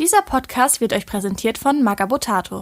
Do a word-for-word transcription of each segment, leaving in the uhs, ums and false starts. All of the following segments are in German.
Dieser Podcast wird euch präsentiert von Magabotato.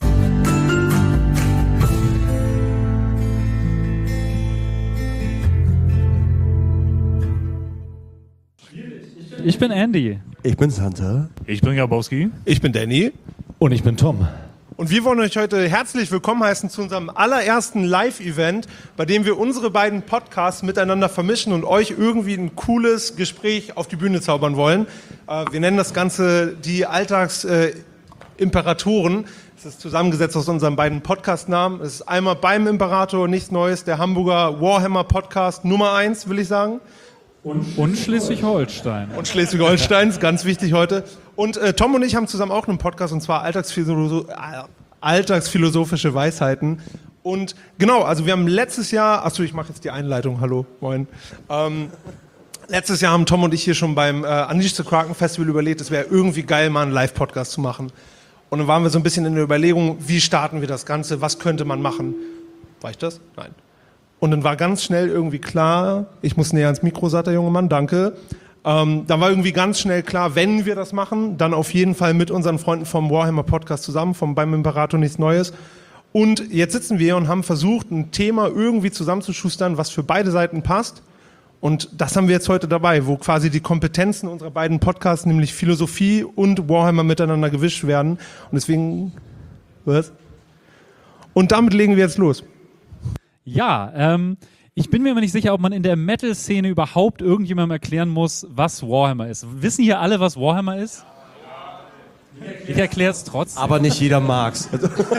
Ich bin Andy. Ich bin Santa. Ich bin Grabowski. Ich bin Danny. Und ich bin Tom. Und wir wollen euch heute herzlich willkommen heißen zu unserem allerersten Live-Event, bei dem wir unsere beiden Podcasts miteinander vermischen und euch irgendwie ein cooles Gespräch auf die Bühne zaubern wollen. Äh, wir nennen das Ganze die Alltagsimperatoren. Es ist zusammengesetzt aus unseren beiden Podcast-Namen. Es ist einmal beim Imperator, nichts Neues, der Hamburger Warhammer-Podcast Nummer eins, will ich sagen. Und, und Schleswig-Holstein. Und Schleswig-Holstein ist ganz wichtig heute. Und äh, Tom und ich haben zusammen auch einen Podcast, und zwar Alltagsphilosoph- äh, Alltagsphilosophische Weisheiten. Und genau, also wir haben letztes Jahr, achso, ich mache jetzt die Einleitung, hallo, moin. Ähm, letztes Jahr haben Tom und ich hier schon beim äh, Unleash the Kraken Festival überlegt, es wäre irgendwie geil, mal einen Live-Podcast zu machen. Und dann waren wir so ein bisschen in der Überlegung, wie starten wir das Ganze, was könnte man machen? War ich das? Nein. Und dann war ganz schnell irgendwie klar, ich muss näher ans Mikro, sagt der junge Mann, danke. Ähm, dann war irgendwie ganz schnell klar, wenn wir das machen, dann auf jeden Fall mit unseren Freunden vom Warhammer Podcast zusammen, vom Beim Imperator nichts Neues. Und jetzt sitzen wir und haben versucht, ein Thema irgendwie zusammenzuschustern, was für beide Seiten passt. Und das haben wir jetzt heute dabei, wo quasi die Kompetenzen unserer beiden Podcasts, nämlich Philosophie und Warhammer, miteinander gewischt werden. Und deswegen, was? Und damit legen wir jetzt los. Ja, ähm, ich bin mir immer nicht sicher, ob man in der Metal-Szene überhaupt irgendjemandem erklären muss, was Warhammer ist. Wissen hier alle, was Warhammer ist? Ich erkläre es trotzdem. Aber nicht jeder mag's.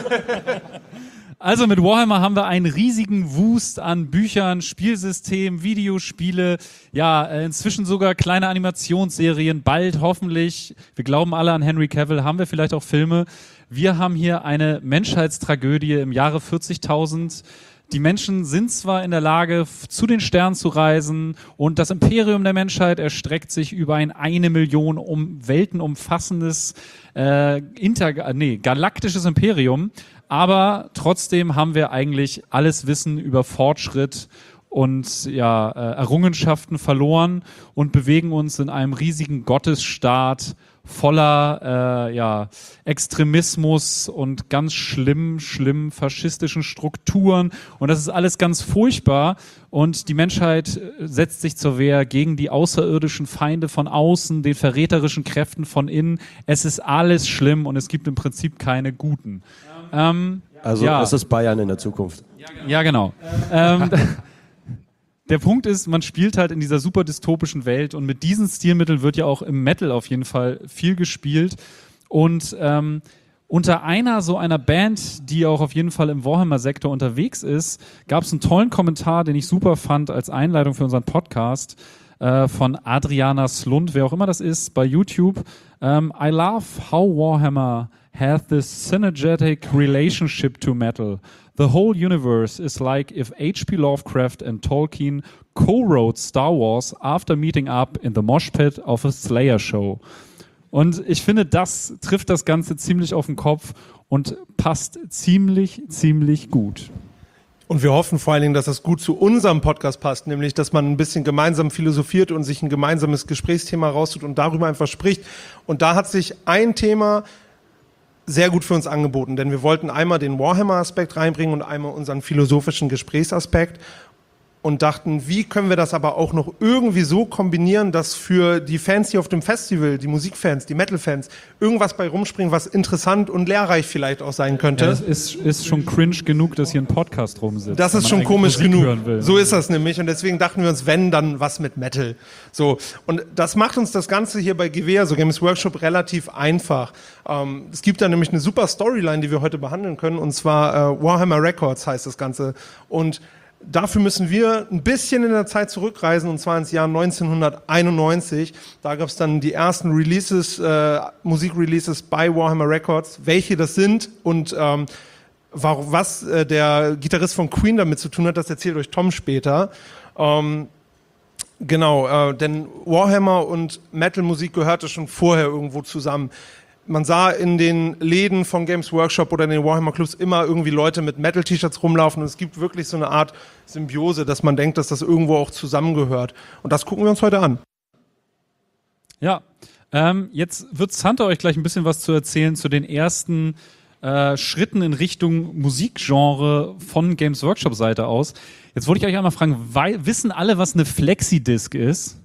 Also mit Warhammer haben wir einen riesigen Wust an Büchern, Spielsystemen, Videospiele, ja, inzwischen sogar kleine Animationsserien, bald hoffentlich, wir glauben alle an Henry Cavill, haben wir vielleicht auch Filme. Wir haben hier eine Menschheitstragödie im Jahre vierzigtausend. Die Menschen sind zwar in der Lage, zu den Sternen zu reisen, und das Imperium der Menschheit erstreckt sich über ein eine Million um Welten umfassendes äh, inter, nee, galaktisches Imperium, aber trotzdem haben wir eigentlich alles Wissen über Fortschritt und ja, äh, Errungenschaften verloren und bewegen uns in einem riesigen Gottesstaat voller äh, ja, Extremismus und ganz schlimm, schlimm faschistischen Strukturen, und das ist alles ganz furchtbar, und die Menschheit setzt sich zur Wehr gegen die außerirdischen Feinde von außen, den verräterischen Kräften von innen. Es ist alles schlimm und es gibt im Prinzip keine Guten. Ähm, Also ja. es ist Bayern in der Zukunft. Ja, genau. Ähm, Der Punkt ist, man spielt halt in dieser super dystopischen Welt, und mit diesen Stilmitteln wird ja auch im Metal auf jeden Fall viel gespielt. Und ähm, unter einer so einer Band, die auch auf jeden Fall im Warhammer-Sektor unterwegs ist, gab es einen tollen Kommentar, den ich super fand als Einleitung für unseren Podcast, äh, von Adriana Slund, wer auch immer das ist, bei YouTube. Ähm, I love how Warhammer has this synergetic relationship to metal. The whole universe is like if H P Lovecraft and Tolkien co-wrote Star Wars after meeting up in the mosh pit of a Slayer show. Und ich finde, das trifft das Ganze ziemlich auf den Kopf und passt ziemlich, ziemlich gut. Und wir hoffen vor allen Dingen, dass das gut zu unserem Podcast passt, nämlich, dass man ein bisschen gemeinsam philosophiert und sich ein gemeinsames Gesprächsthema raustut und darüber einfach spricht. Und da hat sich ein Thema sehr gut für uns angeboten, denn wir wollten einmal den Warhammer-Aspekt reinbringen und einmal unseren philosophischen Gesprächsaspekt und dachten, wie können wir das aber auch noch irgendwie so kombinieren, dass für die Fans hier auf dem Festival, die Musikfans, die Metal-Fans, irgendwas bei rumspringen, was interessant und lehrreich vielleicht auch sein könnte. Ja, das ist, ist schon cringe genug, dass hier ein Podcast rumsitzt. Das ist schon komisch genug. So ist das nämlich, und deswegen dachten wir uns, wenn, dann was mit Metal. So, und das macht uns das Ganze hier bei G W, also Games Workshop, relativ einfach. Ähm, es gibt da nämlich eine super Storyline, die wir heute behandeln können, und zwar äh, Warhammer Records heißt das Ganze. Und dafür müssen wir ein bisschen in der Zeit zurückreisen, und zwar ins Jahr neunzehnhunderteinundneunzig. Da gab es dann die ersten Releases, äh, Musikreleases bei Warhammer Records. Welche das sind und ähm, was äh, der Gitarrist von Queen damit zu tun hat, das erzählt euch Tom später. Ähm, genau, äh, denn Warhammer und Metal-Musik gehörte schon vorher irgendwo zusammen. Man sah in den Läden von Games Workshop oder in den Warhammer Clubs immer irgendwie Leute mit Metal-T-Shirts rumlaufen, und es gibt wirklich so eine Art Symbiose, dass man denkt, dass das irgendwo auch zusammengehört. Und das gucken wir uns heute an. Ja, Ähm, jetzt wird Santa euch gleich ein bisschen was zu erzählen zu den ersten äh, Schritten in Richtung Musikgenre von Games Workshop Seite aus. Jetzt wollte ich euch einmal fragen, wei- wissen alle, was eine Flexidisc ist?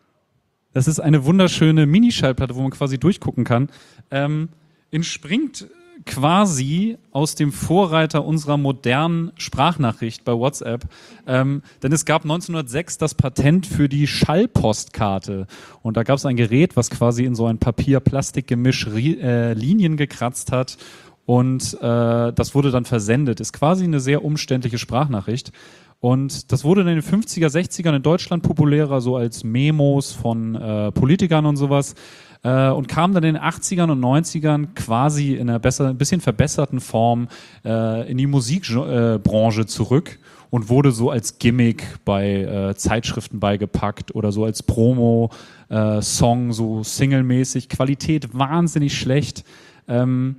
Das ist eine wunderschöne Minischallplatte, wo man quasi durchgucken kann. Ähm, entspringt quasi aus dem Vorreiter unserer modernen Sprachnachricht bei WhatsApp. Ähm, denn es gab neunzehnhundertsechs das Patent für die Schallpostkarte. Und da gab es ein Gerät, was quasi in so ein Papier-Plastik-Gemisch ri- äh, Linien gekratzt hat. Und äh, das wurde dann versendet. Ist quasi eine sehr umständliche Sprachnachricht. Und das wurde in den fünfziger, sechzigern in Deutschland populärer, so als Memos von äh, Politikern und sowas. Äh, und kam dann in den achtzigern und neunzigern quasi in einer besser, ein bisschen verbesserten Form äh, in die Musikbranche äh, zurück und wurde so als Gimmick bei äh, Zeitschriften beigepackt oder so als Promo-Song, äh, so singlemäßig. Qualität wahnsinnig schlecht. Ähm,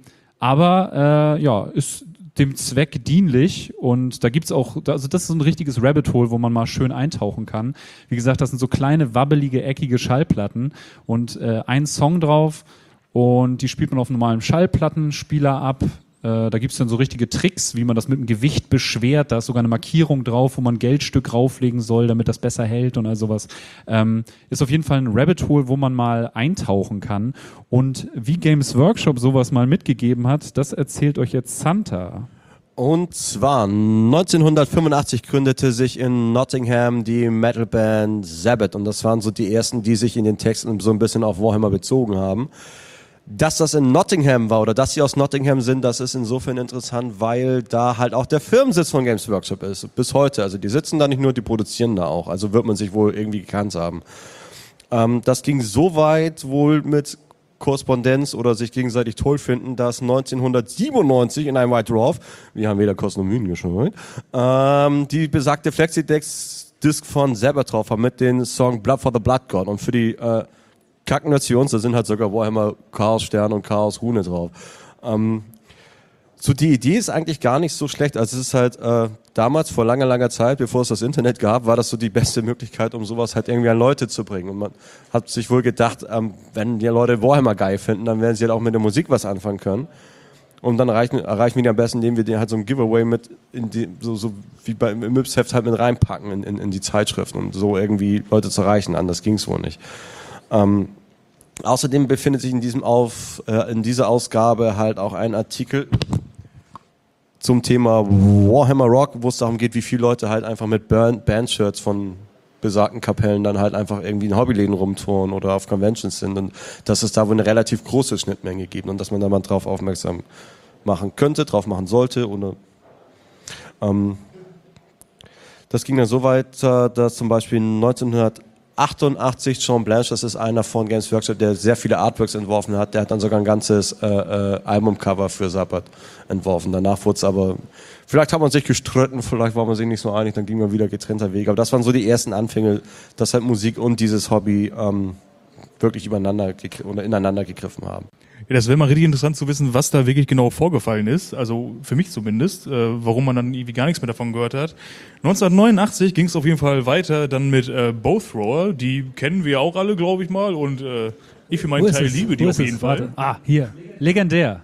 aber äh, ja, ist dem Zweck dienlich und da gibt's auch, also das ist so ein richtiges Rabbit Hole, wo man mal schön eintauchen kann. Wie gesagt, das sind so kleine, wabbelige, eckige Schallplatten und äh, ein Song drauf und die spielt man auf einem normalen Schallplattenspieler ab. Äh, da gibt's dann so richtige Tricks, wie man das mit dem Gewicht beschwert. Da ist sogar eine Markierung drauf, wo man ein Geldstück rauflegen soll, damit das besser hält und all sowas. Ähm, ist auf jeden Fall ein Rabbit Hole, wo man mal eintauchen kann. Und wie Games Workshop sowas mal mitgegeben hat, das erzählt euch jetzt Santa. Und zwar neunzehnhundertfünfundachtzig gründete sich in Nottingham die Metalband Sabbath und das waren so die ersten, die sich in den Texten so ein bisschen auf Warhammer bezogen haben. Dass das in Nottingham war oder dass sie aus Nottingham sind, das ist insofern interessant, weil da halt auch der Firmensitz von Games Workshop ist, bis heute. Also die sitzen da nicht nur, die produzieren da auch, also wird man sich wohl irgendwie gekannt haben. Ähm, das ging so weit wohl mit Korrespondenz oder sich gegenseitig toll finden, dass neunzehnhundertsiebenundneunzig in einem White Dwarf, wir haben weder Kosten noch Mühen gescheut, ähm, die besagte Flexi-Disc von Sabbath drauf war mit dem Song Blood for the Blood God und für die äh, Kacken-Nations, da sind halt sogar Warhammer Chaos Stern und Chaos Rune drauf. Ähm, so die Idee ist eigentlich gar nicht so schlecht, also es ist halt äh, damals vor langer, langer Zeit, bevor es das Internet gab, war das so die beste Möglichkeit, um sowas halt irgendwie an Leute zu bringen. Und man hat sich wohl gedacht, ähm, wenn die Leute Warhammer geil finden, dann werden sie halt auch mit der Musik was anfangen können. Und dann erreichen, erreichen wir die am besten, indem wir den halt so ein Giveaway mit, in die, so, so wie beim im Yps-Heft halt mit reinpacken in, in, in die Zeitschriften, um so irgendwie Leute zu erreichen. Anders ging's wohl nicht. Ähm, außerdem befindet sich in diesem Auf, äh, in dieser Ausgabe halt auch ein Artikel zum Thema Warhammer Rock, wo es darum geht, wie viele Leute halt einfach mit Bandshirts von besagten Kapellen dann halt einfach irgendwie in Hobbyläden rumtouren oder auf Conventions sind und dass es da wohl eine relativ große Schnittmenge gibt und dass man da mal drauf aufmerksam machen könnte, drauf machen sollte oder ähm, das ging dann so weit, dass zum Beispiel neunzehnhundertachtundachtzig John Blanche, das ist einer von Games Workshop, der sehr viele Artworks entworfen hat, der hat dann sogar ein ganzes äh, äh, Albumcover für Sabbath entworfen. Danach wurde es aber, vielleicht hat man sich gestritten, vielleicht war man sich nicht so einig, dann ging man wieder getrennter Wege. Aber das waren so die ersten Anfänge, dass halt Musik und dieses Hobby ähm, wirklich übereinander gegr- oder ineinander gegriffen haben. Ja, das wäre mal richtig interessant zu wissen, was da wirklich genau vorgefallen ist. Also für mich zumindest, äh, warum man dann irgendwie gar nichts mehr davon gehört hat. neunzehnhundertneunundachtzig ging es auf jeden Fall weiter dann mit äh, Bowthrower. Die kennen wir auch alle, glaube ich mal. Und äh, ich für meinen Teil liebe die auf jeden Fall. Ah, hier. Legendär.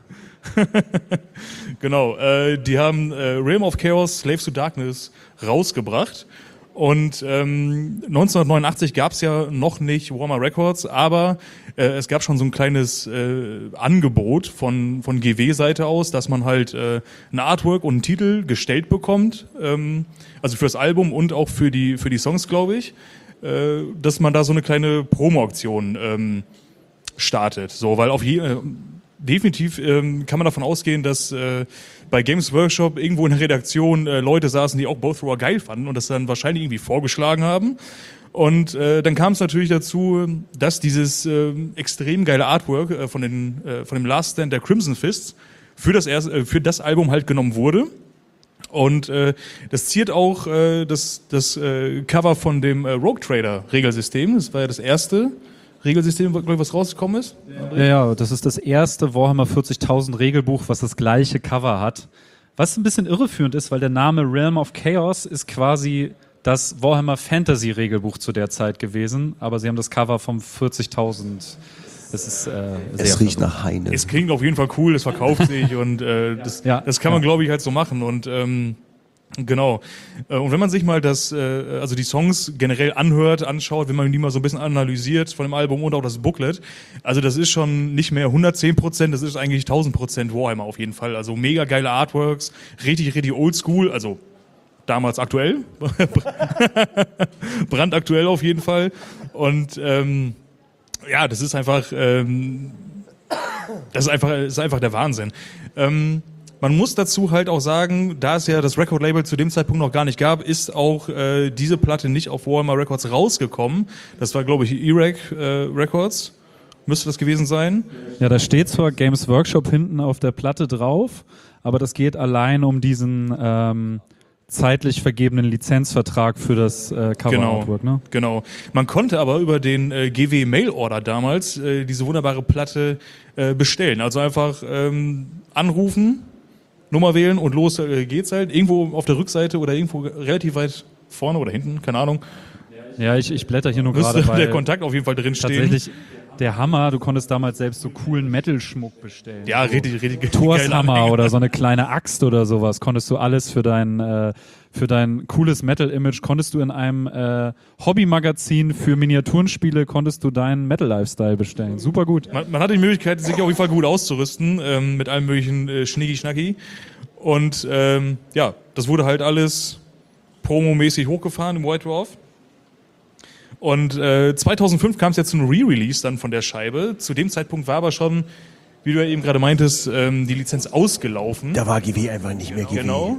Genau, äh, die haben äh, Realm of Chaos, Slaves to Darkness rausgebracht. Und ähm, neunzehnhundertneunundachtzig gab es ja noch nicht Warhammer Records, aber äh, es gab schon so ein kleines äh, Angebot von von G W-Seite aus, dass man halt äh, ein Artwork und einen Titel gestellt bekommt, ähm, also für das Album und auch für die für die Songs, glaube ich, äh, dass man da so eine kleine Promo-Aktion ähm, startet. So, weil auf je, äh, definitiv ähm, kann man davon ausgehen, dass äh, bei Games Workshop irgendwo in der Redaktion äh, Leute saßen, die auch Bowthrower geil fanden und das dann wahrscheinlich irgendwie vorgeschlagen haben. Und äh, dann kam es natürlich dazu, dass dieses äh, extrem geile Artwork äh, von, den, äh, von dem Last Stand der Crimson Fists für das, erste, äh, für das Album halt genommen wurde. Und äh, das ziert auch äh, das, das äh, Cover von dem äh, Rogue Trader Regelsystem. Das war ja das erste Regelsystem, glaube ich, was rausgekommen ist. Ja, ja, das ist das erste Warhammer vierzigtausend Regelbuch, was das gleiche Cover hat. Was ein bisschen irreführend ist, weil der Name Realm of Chaos ist quasi das Warhammer Fantasy Regelbuch zu der Zeit gewesen, aber sie haben das Cover vom vierzigtausend Das ist äh, sehr Es riecht nach Heine. Es klingt auf jeden Fall cool, es verkauft sich und äh, das, Ja. das kann man, Ja. glaube ich, halt so machen. Und ähm, genau. Äh, Und wenn man sich mal das, äh, also die Songs generell anhört, anschaut, wenn man die mal so ein bisschen analysiert von dem Album und auch das Booklet, also das ist schon nicht mehr hundertzehn Prozent, das ist eigentlich tausend Prozent Warhammer auf jeden Fall. Also mega geile Artworks, richtig, richtig oldschool, also damals aktuell, brandaktuell auf jeden Fall. Und ähm, ja, das ist einfach, ähm, das ist einfach, das ist einfach der Wahnsinn. Ähm, Man muss dazu halt auch sagen, da es ja das Record-Label zu dem Zeitpunkt noch gar nicht gab, ist auch äh, diese Platte nicht auf Warhammer Records rausgekommen. Das war, glaube ich, E-Rec äh, Records. Müsste das gewesen sein. Ja, da steht zwar Games Workshop hinten auf der Platte drauf, aber das geht allein um diesen ähm, zeitlich vergebenen Lizenzvertrag für das äh, Cover-Artwork. Genau, Ne? genau. Man konnte aber über den äh, G W Mail-Order damals äh, diese wunderbare Platte äh, bestellen. Also einfach ähm, anrufen, Nummer wählen und los äh, geht's halt. Irgendwo auf der Rückseite oder irgendwo relativ weit vorne oder hinten, keine Ahnung, Ja, ich, ich blätter hier nur müsste gerade, weil der Kontakt auf jeden Fall drin stehen. tatsächlich der Hammer, du konntest damals selbst so coolen Metal-Schmuck bestellen. Ja, so richtig, richtig. Thors geile Hammer Anhänger. oder so eine kleine Axt oder sowas, konntest du alles für dein, äh, für dein cooles Metal-Image, konntest du in einem äh, Hobby-Magazin für Miniaturenspiele, konntest du deinen Metal-Lifestyle bestellen. Super gut. Man, man hatte die Möglichkeit, sich auf jeden Fall gut auszurüsten, ähm, mit allem möglichen äh, Schnicki-Schnacki. Und ähm, ja, das wurde halt alles promomäßig hochgefahren im White Dwarf. Und äh, zweitausendfünf kam es ja zu einem Re-Release dann von der Scheibe. Zu dem Zeitpunkt war aber schon, wie du ja eben gerade meintest, ähm, die Lizenz ausgelaufen. Da war G W einfach nicht mehr G W. Genau.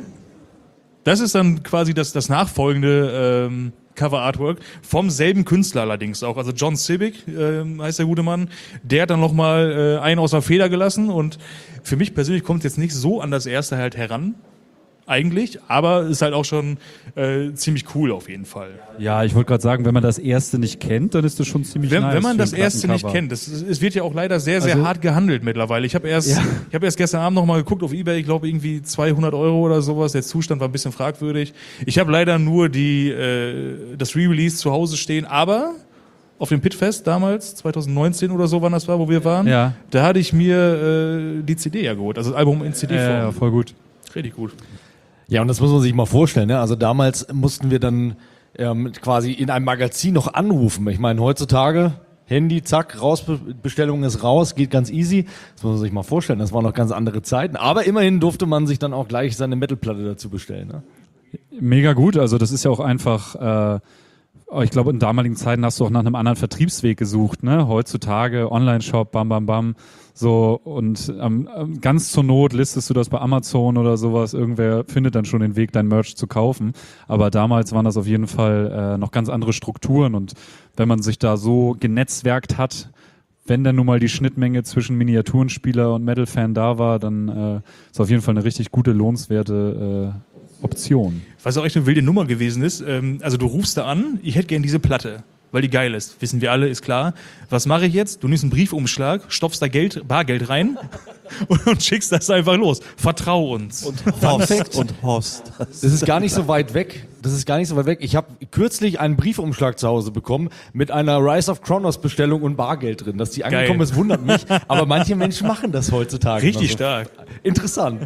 Das ist dann quasi das, das nachfolgende ähm, Cover-Artwork vom selben Künstler allerdings auch. Also John Sibbick ähm, heißt der gute Mann. Der hat dann nochmal äh, einen aus der Feder gelassen und für mich persönlich kommt es jetzt nicht so an das erste halt heran. Eigentlich, aber ist halt auch schon äh, ziemlich cool auf jeden Fall. Ja, ich wollte gerade sagen, wenn man das erste nicht kennt, dann ist das schon ziemlich Wenn, nice wenn man für das ein erste nicht Plattencover. kennt, das, ist- es wird ja auch leider sehr, sehr Also- hart gehandelt mittlerweile. Ich habe erst, Ja. ich habe erst gestern Abend nochmal geguckt auf eBay, ich glaube irgendwie zweihundert Euro oder sowas. Der Zustand war ein bisschen fragwürdig. Ich habe leider nur die, äh, das Re-Release zu Hause stehen, aber auf dem Pitfest damals, zwanzig neunzehn oder so, wann das war, wo wir waren, Ja. da hatte ich mir äh, die C D ja geholt, also das Album in C D-Form. Ja, ja, voll gut. Richtig gut. Ja, und das muss man sich mal vorstellen. Ne? Also damals mussten wir dann ähm, quasi in einem Magazin noch anrufen. Ich meine, heutzutage Handy, zack, raus, Bestellung ist raus, geht ganz easy. Das muss man sich mal vorstellen. Das waren noch ganz andere Zeiten. Aber immerhin durfte man sich dann auch gleich seine Metalplatte dazu bestellen. Ne? Mega gut, also das ist ja auch einfach, äh, ich glaube in damaligen Zeiten hast du auch nach einem anderen Vertriebsweg gesucht, ne? Heutzutage Online-Shop, bam, bam, bam, so und ähm, ähm, ganz zur Not listest du das bei Amazon oder sowas, irgendwer findet dann schon den Weg, dein Merch zu kaufen, aber damals waren das auf jeden Fall äh, noch ganz andere Strukturen und wenn man sich da so genetzwerkt hat, wenn dann nun mal die Schnittmenge zwischen Miniaturenspieler und Metal-Fan da war, dann äh, ist auf jeden Fall eine richtig gute, lohnenswerte äh, Option. Was auch echt eine wilde Nummer gewesen ist, ähm, also du rufst da an, ich hätte gern diese Platte, weil die geil ist. Wissen wir alle, ist klar. Was mache ich jetzt? Du nimmst einen Briefumschlag, stopfst da Geld, Bargeld rein und, und schickst das einfach los. Vertrau uns. Und Horst. Und Horst. Das ist gar nicht so weit weg. Das ist gar nicht so weit weg. Ich habe kürzlich einen Briefumschlag zu Hause bekommen mit einer Rise of Kronos Bestellung und Bargeld drin. Dass die angekommen ist, wundert mich. Aber manche Menschen machen das heutzutage. Richtig Also, stark. interessant.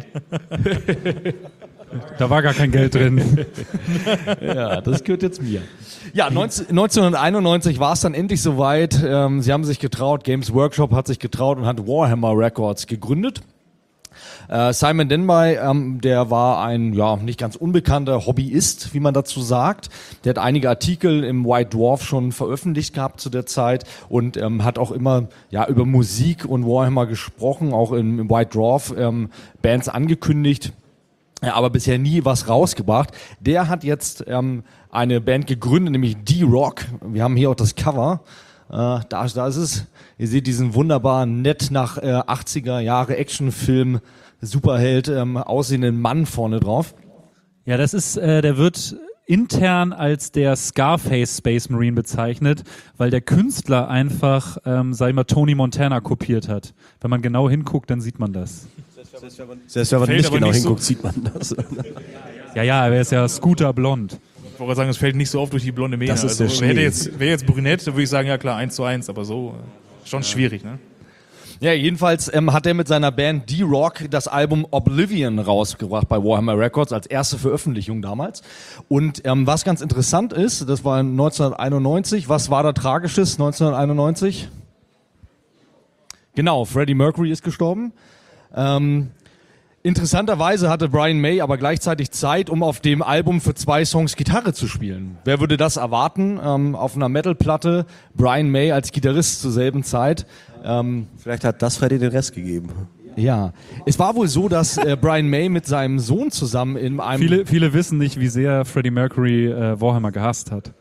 Da war gar kein Geld drin. Ja, das gehört jetzt mir. Ja, neunzehn neunzehnhunderteinundneunzig war es dann endlich soweit. Ähm, sie haben sich getraut, Games Workshop hat sich getraut und hat Warhammer Records gegründet. Äh, Simon Denby, ähm, der war ein ja nicht ganz unbekannter Hobbyist, wie man dazu sagt. Der hat einige Artikel im White Dwarf schon veröffentlicht gehabt zu der Zeit und ähm, hat auch immer ja über Musik und Warhammer gesprochen, auch im, im White Dwarf ähm, Bands angekündigt. Ja, aber bisher nie was rausgebracht. Der hat jetzt ähm, eine Band gegründet, nämlich D-Rock. Wir haben hier auch das Cover. Äh, da, da ist es. Ihr seht diesen wunderbaren, nett nach äh, achtziger Jahre Actionfilm Superheld ähm, aussehenden Mann vorne drauf. Ja, das ist, äh, der wird intern als der Scarface Space Marine bezeichnet, weil der Künstler einfach, ähm, sag ich mal, Tony Montana kopiert hat. Wenn man genau hinguckt, dann sieht man das. Selbst wenn man Fällt nicht aber genau nicht so- hinguckt, sieht man das. Ja, ja, er ist ja Scooter blond. Ich wollte sagen, es fällt nicht so oft durch die blonde Mähne. Das ist also, der wäre Schnee. jetzt, wäre jetzt brünett, dann würde ich sagen, ja klar, eins zu eins, aber so. Schon schwierig, ne? Ja, jedenfalls ähm, hat er mit seiner Band D-Rock das Album Oblivion rausgebracht bei Warhammer Records als erste Veröffentlichung damals. Und ähm, was ganz interessant ist, das war neunzehnhunderteinundneunzig. Was war da Tragisches neunzehnhunderteinundneunzig? Genau, Freddie Mercury ist gestorben. Ähm, interessanterweise hatte Brian May aber gleichzeitig Zeit, um auf dem Album für zwei Songs Gitarre zu spielen. Wer würde das erwarten? Ähm, auf einer Metal-Platte Brian May als Gitarrist zur selben Zeit. Ähm, Vielleicht hat das Freddy den Rest gegeben. ja, es war wohl so, dass äh, Brian May mit seinem Sohn zusammen in einem... Viele, viele wissen nicht, wie sehr Freddie Mercury äh, Warhammer gehasst hat.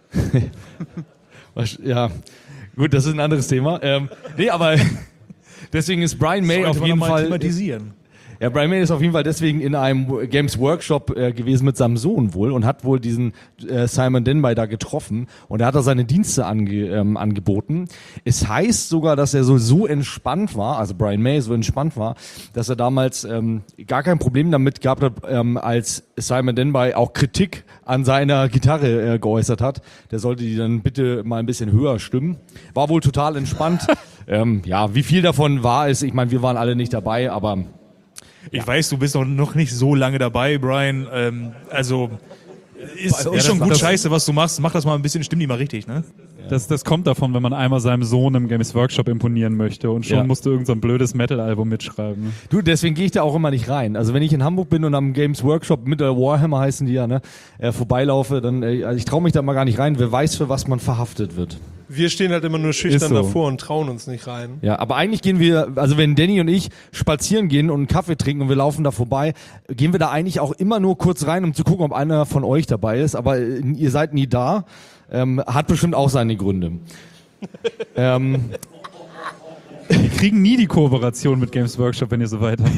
Ja, gut, das ist ein anderes Thema. Ähm, nee, aber deswegen ist Brian May Sollte auf man jeden noch mal Fall... thematisieren. Ja, Brian May ist auf jeden Fall deswegen in einem Games Workshop äh, gewesen mit seinem Sohn wohl und hat wohl diesen äh, Simon Denby da getroffen und er hat da seine Dienste ange, ähm, angeboten. Es heißt sogar, dass er so, so entspannt war, also Brian May so entspannt war, dass er damals ähm, gar kein Problem damit gehabt hat, ähm, als Simon Denby auch Kritik an seiner Gitarre äh, geäußert hat. Der sollte die dann bitte mal ein bisschen höher stimmen. War wohl total entspannt. ähm, ja, wie viel davon wahr ist, ich meine, wir waren alle nicht dabei, aber... Ich weiß, du bist noch, noch nicht so lange dabei, Brian. Ähm, also ist, Ja, ist schon das- gut das- scheiße, was du machst. Mach das mal ein bisschen, stimm die mal richtig, ne? Das, das kommt davon, wenn man einmal seinem Sohn im Games Workshop imponieren möchte und schon Ja. musste irgend so ein blödes Metal-Album mitschreiben. Du, deswegen gehe ich da auch immer nicht rein. Also wenn ich in Hamburg bin und am Games Workshop mit der Warhammer heißen die ja, ne, äh, vorbeilaufe, dann, äh, also ich traue mich da mal gar nicht rein. Wer weiß, für was man verhaftet wird. Wir stehen halt immer nur schüchtern Ist so. davor und trauen uns nicht rein. Ja, aber eigentlich gehen wir, also wenn Danny und ich spazieren gehen und einen Kaffee trinken und wir laufen da vorbei, gehen wir da eigentlich auch immer nur kurz rein, um zu gucken, ob einer von euch dabei ist. Aber äh, ihr seid nie da. Ähm, hat bestimmt auch seine Gründe. ähm, Die kriegen nie die Kooperation mit Games Workshop, wenn ihr so weitermacht.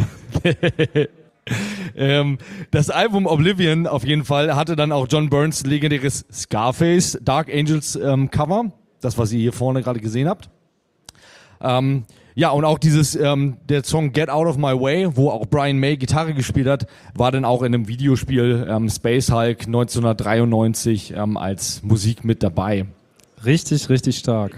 Ähm, das Album Oblivion auf jeden Fall hatte dann auch John Burns legendäres Scarface Dark Angels ähm, Cover, das was ihr hier vorne gerade gesehen habt. Ähm, ja, und auch dieses, ähm, der Song Get Out of My Way, wo auch Brian May Gitarre gespielt hat, war dann auch in einem Videospiel ähm, Space Hulk neunzehnhundertdreiundneunzig ähm, als Musik mit dabei. Richtig, richtig stark.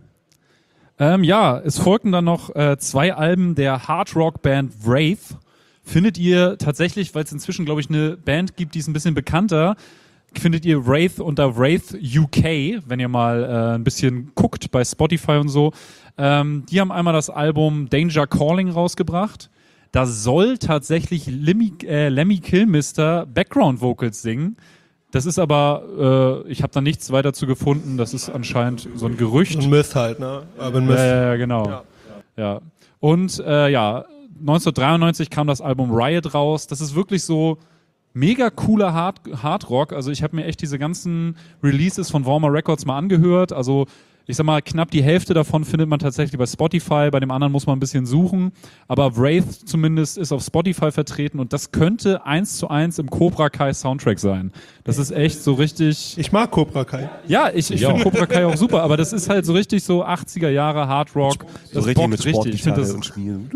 Ähm, ja, es folgten dann noch äh, zwei Alben der Hard-Rock-Band Wraith. Findet ihr tatsächlich, weil es inzwischen, glaube ich, eine Band gibt, die ist ein bisschen bekannter, findet ihr Wraith unter Wraith U K, wenn ihr mal äh, ein bisschen guckt bei Spotify und so. Ähm, die haben einmal das Album Danger Calling rausgebracht. Da soll tatsächlich Lemmy, äh, Lemmy Kilmister Background Vocals singen. Das ist aber, äh, ich habe da nichts weiter zu gefunden. Das ist anscheinend so ein Gerücht. Ein Myth halt, ne? Urban Myth. Ja, ja, ja, genau. Ja. Ja. Und äh, ja, neunzehnhundertdreiundneunzig kam das Album Riot raus. Das ist wirklich so mega cooler Hard, Hard Rock. Also ich habe mir echt diese ganzen Releases von Warhammer Records mal angehört. Also ich sag mal, knapp die Hälfte davon findet man tatsächlich bei Spotify. Bei dem anderen muss man ein bisschen suchen. Aber Wraith zumindest ist auf Spotify vertreten und das könnte eins zu eins im Cobra Kai Soundtrack sein. Das ist echt so richtig... Ich mag Cobra Kai. Ja, ich, ich finde Cobra Kai auch super, aber das ist halt so richtig so achtziger Jahre Hard Rock. So Das richtig bockt mit richtig. Ich finde Sportgitarre das, und Spielen.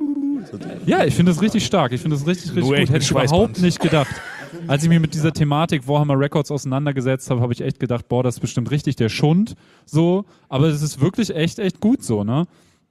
ja, ich finde das richtig stark. Ich finde das richtig, richtig Nur gut. echt Hätte mit ich überhaupt Schweißband. nicht gedacht. Als ich mich mit dieser Thematik Warhammer Records auseinandergesetzt habe, habe ich echt gedacht, boah, das ist bestimmt richtig der Schund. So, aber es ist wirklich echt, echt gut so, ne?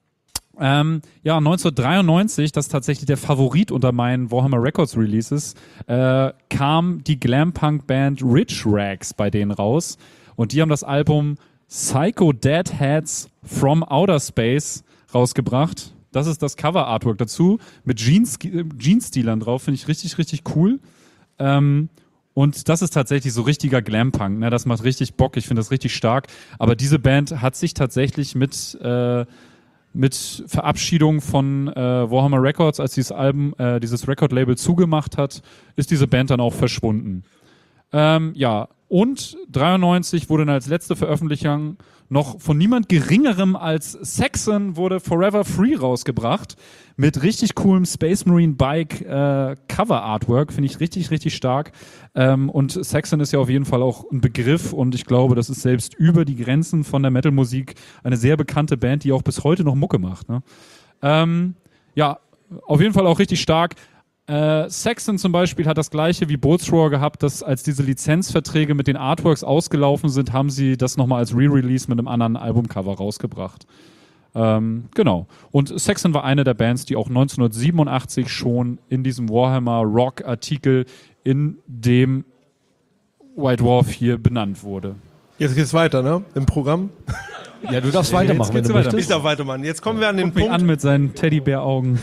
Ähm, ja, neunzehnhundertdreiundneunzig, das ist tatsächlich der Favorit unter meinen Warhammer Records Releases, äh, kam die Glam-Punk-Band Rich Rags bei denen raus. Und die haben das Album Psycho Deadheads from Outer Space rausgebracht. Das ist das Cover-Artwork dazu, mit Jeans, Jeans-Stilern drauf, finde ich richtig, richtig cool. Ähm, und das ist tatsächlich so richtiger Glam-Punk, ne? Das macht richtig Bock, ich finde das richtig stark. Aber diese Band hat sich tatsächlich mit, äh, mit Verabschiedung von äh, Warhammer Records, als dieses Album, äh, dieses Record-Label zugemacht hat, ist diese Band dann auch verschwunden. Ähm, ja, und dreiundneunzig wurde dann als letzte Veröffentlichung noch von niemand Geringerem als Saxon wurde Forever Free rausgebracht. Mit richtig coolem Space Marine Bike äh, Cover Artwork. Finde ich richtig, richtig stark. Ähm, und Saxon ist ja auf jeden Fall auch ein Begriff und ich glaube, das ist selbst über die Grenzen von der Metal-Musik eine sehr bekannte Band, die auch bis heute noch Mucke macht. Ne? Ähm, ja, auf jeden Fall auch richtig stark. Äh, Saxon zum Beispiel hat das gleiche wie Bullthrower gehabt, dass als diese Lizenzverträge mit den Artworks ausgelaufen sind, haben sie das nochmal als Re-Release mit einem anderen Albumcover rausgebracht. Ähm, genau. Und Saxon war eine der Bands, die auch neunzehnhundertsiebenundachtzig schon in diesem Warhammer Rock Artikel in dem White Dwarf hier benannt wurde. Jetzt geht's weiter, ne? Im Programm. Ja, du darfst weitermachen, wenn du weiter. Ich möchtest. darf weitermachen. Jetzt kommen wir an den Guck mich Punkt. an mit seinen Teddybär-Augen.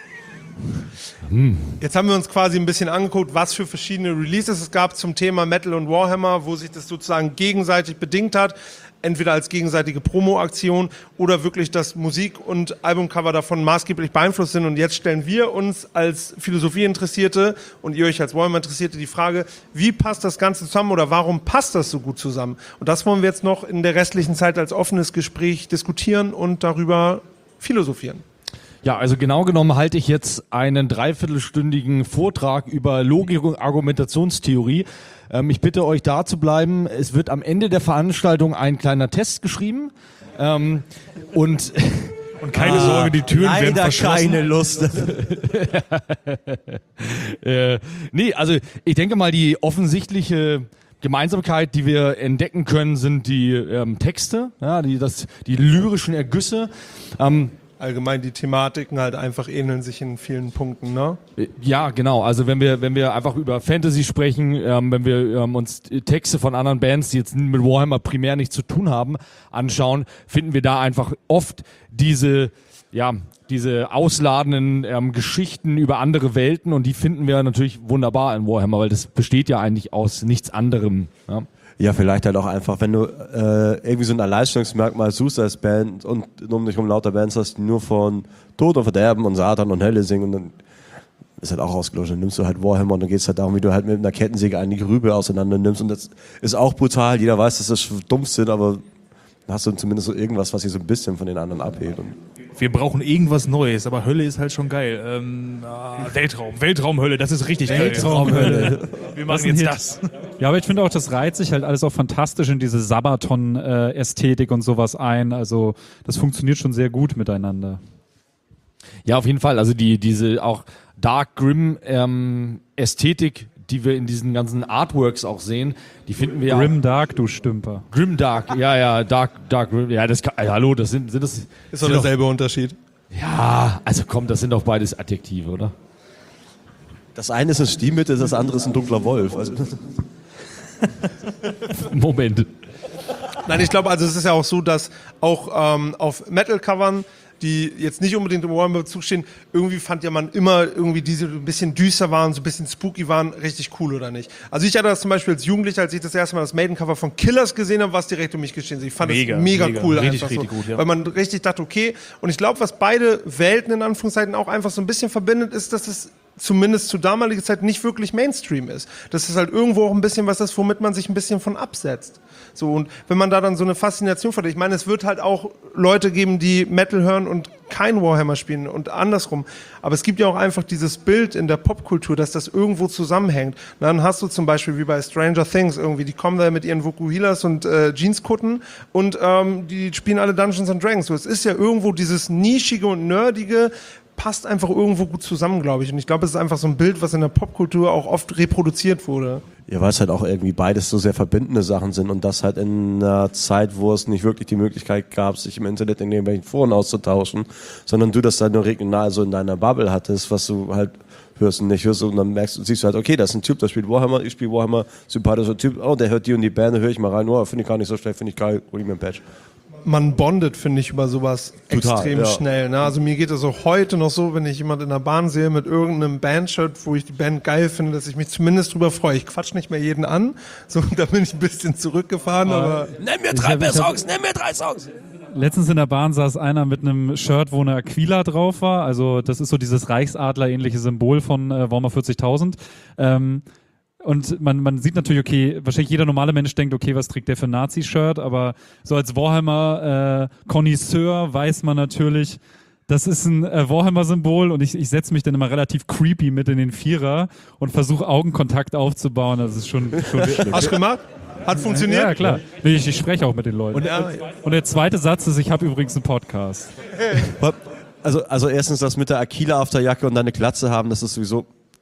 Jetzt haben wir uns quasi ein bisschen angeguckt, was für verschiedene Releases es gab zum Thema Metal und Warhammer, wo sich das sozusagen gegenseitig bedingt hat. Entweder als gegenseitige Promo-Aktion oder wirklich, dass Musik und Albumcover davon maßgeblich beeinflusst sind. Und jetzt stellen wir uns als Philosophie-Interessierte und ihr euch als Warhammer-Interessierte die Frage, wie passt das Ganze zusammen oder warum passt das so gut zusammen? Und das wollen wir jetzt noch in der restlichen Zeit als offenes Gespräch diskutieren und darüber philosophieren. Ja, also genau genommen halte ich jetzt einen dreiviertelstündigen Vortrag über Logik und Argumentationstheorie. Ähm, ich bitte euch da zu bleiben. Es wird am Ende der Veranstaltung ein kleiner Test geschrieben. Ähm, und Und keine Sorge, die Türen werden Leider verschlossen. keine Lust. äh, nee, also ich denke mal, die offensichtliche Gemeinsamkeit, die wir entdecken können, sind die ähm, Texte, ja, die, das, die lyrischen Ergüsse. Ähm, Allgemein die Thematiken halt einfach ähneln sich in vielen Punkten, ne? Ja, genau. Also wenn wir wenn wir einfach über Fantasy sprechen, ähm, wenn wir ähm, uns Texte von anderen Bands, die jetzt mit Warhammer primär nichts zu tun haben, anschauen, finden wir da einfach oft diese ja diese ausladenden ähm, Geschichten über andere Welten, und die finden wir natürlich wunderbar in Warhammer, weil das besteht ja eigentlich aus nichts anderem. Ja. Ja, vielleicht halt auch einfach, wenn du äh, irgendwie so ein Alleinstellungsmerkmal suchst als Band und um dich rum lauter Bands hast, die nur von Tod und Verderben und Satan und Hölle singen, und dann ist halt auch ausgelöscht. Dann nimmst du halt Warhammer und dann geht es halt darum, wie du halt mit einer Kettensäge eine Grübe auseinander nimmst, und das ist auch brutal. Jeder weiß, dass das Dummsinn, aber dann hast du zumindest so irgendwas, was sich so ein bisschen von den anderen abhebt. Und Wir brauchen irgendwas Neues, aber Hölle ist halt schon geil. Ähm, ah, Weltraum, Weltraumhölle, das ist richtig Weltraumhölle. geil. Wir Was machen denn jetzt hier? das. Ja, aber ich finde auch, das reiht sich halt alles auch fantastisch in diese Sabaton-Ästhetik und sowas ein. Also das funktioniert schon sehr gut miteinander. Ja, auf jeden Fall. Also die diese auch Dark Grim ähm, Ästhetik, die wir in diesen ganzen Artworks auch sehen, die finden wir Grim Dark, du Stümper. Grim Dark, ja, ja, Dark, Dark Grim, ja, das kann, äh, hallo, das sind, sind das, Ist doch sind derselbe Unterschied. ja, also komm, das sind doch beides Adjektive, oder? das eine ist ein Stilmittel, das andere ist ein dunkler Wolf. Also, Moment. Nein, ich glaube, also es ist ja auch so, dass auch ähm, auf Metal-Covern, die jetzt nicht unbedingt im Warhammer-Bezug stehen, irgendwie fand ja man immer irgendwie diese ein bisschen düster waren, so ein bisschen spooky waren, richtig cool, oder nicht? Also ich hatte das zum Beispiel als Jugendlicher, als ich das erste Mal das Maiden-Cover von Killers gesehen habe, was direkt um mich geschehen ist. Ich fand Mega, das mega, mega. cool. Richtig, einfach richtig so, gut, ja. Weil man richtig dachte, okay. Und ich glaube, was beide Welten in Anführungszeichen auch einfach so ein bisschen verbindet, ist, dass es zumindest zu damaliger Zeit nicht wirklich Mainstream ist. Das ist halt irgendwo auch ein bisschen was ist, womit man sich ein bisschen von absetzt. So, und wenn man da dann so eine Faszination verliert, ich meine, es wird halt auch Leute geben, die Metal hören und kein Warhammer spielen und andersrum. Aber es gibt ja auch einfach dieses Bild in der Popkultur, dass das irgendwo zusammenhängt. Und dann hast du zum Beispiel wie bei Stranger Things irgendwie, die kommen da mit ihren Vokuhilas und äh, Jeanskutten und ähm, die spielen alle Dungeons and Dragons. So, es ist ja irgendwo dieses nischige und nerdige, passt einfach irgendwo gut zusammen, glaube ich. Und ich glaube, es ist einfach so ein Bild, was in der Popkultur auch oft reproduziert wurde. ja, weil es halt auch irgendwie beides so sehr verbindende Sachen sind, und das halt in einer Zeit, wo es nicht wirklich die Möglichkeit gab, sich im Internet in irgendwelchen Foren auszutauschen, sondern du das dann nur regional so in deiner Bubble hattest, was du halt hörst und nicht hörst, und dann merkst du, siehst du halt, okay, das ist ein Typ, der spielt Warhammer, ich spiele Warhammer, sympathischer Typ, oh, der hört die und die Band, da höre ich mal rein, oh, finde ich gar nicht so schlecht, finde ich geil, hol ich mir ein Patch. Man bondet, finde ich, über sowas Total, extrem ja. schnell. Ne? Also mir geht es auch heute noch so, wenn ich jemand in der Bahn sehe mit irgendeinem Bandshirt, wo ich die Band geil finde, dass ich mich zumindest drüber freue. Ich quatsch nicht mehr jeden an, so, da bin ich ein bisschen zurückgefahren, aber Nenn mir drei drei hab- ich hab- Songs, nenn mir drei Songs! Letztens in der Bahn saß einer mit einem Shirt, wo eine Aquila drauf war. Also das ist so dieses Reichsadler-ähnliche Symbol von äh, Warhammer vierzigtausend. Ähm, und man, man sieht natürlich, okay, wahrscheinlich jeder normale Mensch denkt, okay, was trägt der für ein Nazi-Shirt? Aber so als Warhammer-Connoisseur äh, weiß man natürlich, das ist ein äh, Warhammer-Symbol, und ich, ich setze mich dann immer relativ creepy mit in den Vierer und versuche Augenkontakt aufzubauen. Das ist schon, schon wichtig. hast du gemacht? Hat funktioniert? Ja, klar. Nee, Ich, ich spreche auch mit den Leuten. Und, Ja. und der zweite Satz ist, ich habe übrigens einen Podcast. Also, also erstens das mit der Aquila auf der Jacke und deine Glatze haben, das ist sowieso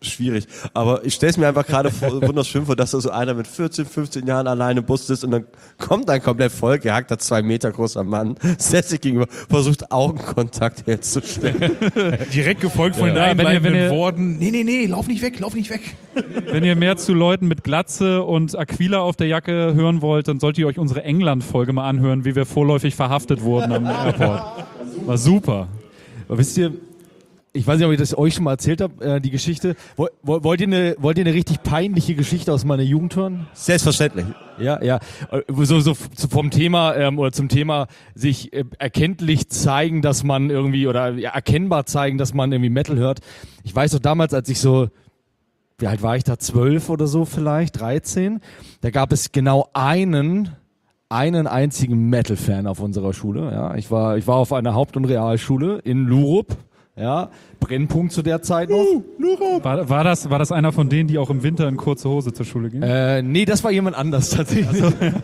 schwierig. Aber ich stelle es mir einfach gerade wunderschön vor, dass da so einer mit vierzehn, fünfzehn Jahren alleine im Bus ist und dann kommt ein komplett vollgehackter, zwei Meter großer Mann, setzt sich gegenüber, versucht Augenkontakt herzustellen. Direkt gefolgt von Ja, den wenn ihr- wenn einleitenden ihr- Worten. Nee, nee, nee, lauf nicht weg, lauf nicht weg. Wenn ihr mehr zu Leuten mit Glatze und Aquila auf der Jacke hören wollt, dann solltet ihr euch unsere England-Folge mal anhören, wie wir vorläufig verhaftet wurden am Airport. War super. Aber wisst ihr, ich weiß nicht, ob ich das euch schon mal erzählt habe, äh, die Geschichte. Woll, woll- wollt, ihr eine, wollt ihr eine richtig peinliche Geschichte aus meiner Jugend hören? Selbstverständlich. Ja, ja. Äh, So, so f- vom Thema ähm, oder zum Thema sich äh, erkenntlich zeigen, dass man irgendwie oder ja, erkennbar zeigen, dass man irgendwie Metal hört. Ich weiß doch damals, als ich so, wie alt war ich da, zwölf oder so vielleicht, dreizehn, da gab es genau einen, einen einzigen Metal-Fan auf unserer Schule. Ja, ich war, ich war auf einer Haupt- und Realschule in Lurup. Ja, Brennpunkt zu der Zeit noch. War, war, das, war das einer von denen, die auch im Winter in kurze Hose zur Schule gehen? Äh, nee, das war jemand anders tatsächlich.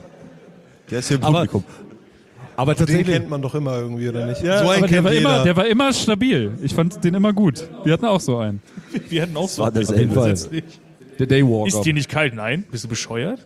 Der ist hier im Aber- Publikum. Aber Den tatsächlich. kennt man doch immer irgendwie, oder nicht? Ja, so einen aber der kennt war, jeder. immer, der war immer stabil. Ich fand den immer gut. Wir hatten auch so einen. Wir hatten auch so. War das Auf jeden Fall. grundsätzlich. Der Daywalker. Ist dir nicht kalt? Nein. Bist du bescheuert?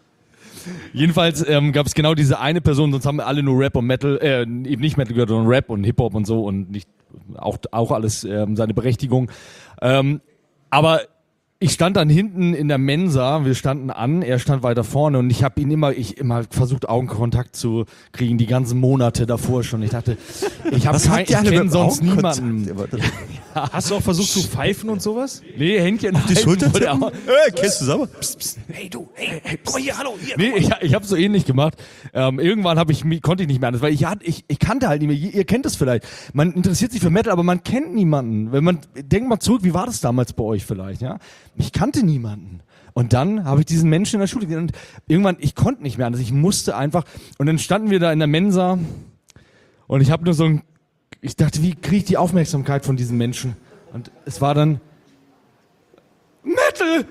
Jedenfalls ähm, gab es genau diese eine Person, sonst haben wir alle nur Rap und Metal, äh, eben nicht Metal gehört, sondern Rap und Hip-Hop und so und nicht auch, auch alles ähm, seine Berechtigung. Ähm, aber ich stand dann hinten in der Mensa, wir standen an, er stand weiter vorne und ich habe ihn immer, ich immer versucht Augenkontakt zu kriegen, die ganzen Monate davor schon. Ich dachte, ich habe kein, ich kenne sonst niemanden. Hast du auch versucht zu pfeifen und sowas? Nee, Händchen auf Die Schulter tippen? Äh, kennst du sauber? Hey du, hey, hey, komm mal hier, hallo, hier. Nee, ich, ich habe so ähnlich gemacht. Ähm, irgendwann hab ich, mich- konnte ich nicht mehr anders, weil ich, hat- ich, ich kannte halt nicht mehr. Ihr, ihr kennt es vielleicht. Man interessiert sich für Metal, aber man kennt niemanden. Wenn man denkt mal zurück, wie war das damals bei euch vielleicht? Ja, ich kannte niemanden. Und dann habe ich diesen Menschen in der Schule gesehen und irgendwann, ich konnte nicht mehr anders. Ich musste einfach. Und dann standen wir da in der Mensa und ich habe nur so ein, ich dachte, wie kriege ich die Aufmerksamkeit von diesen Menschen? Und es war dann Metal.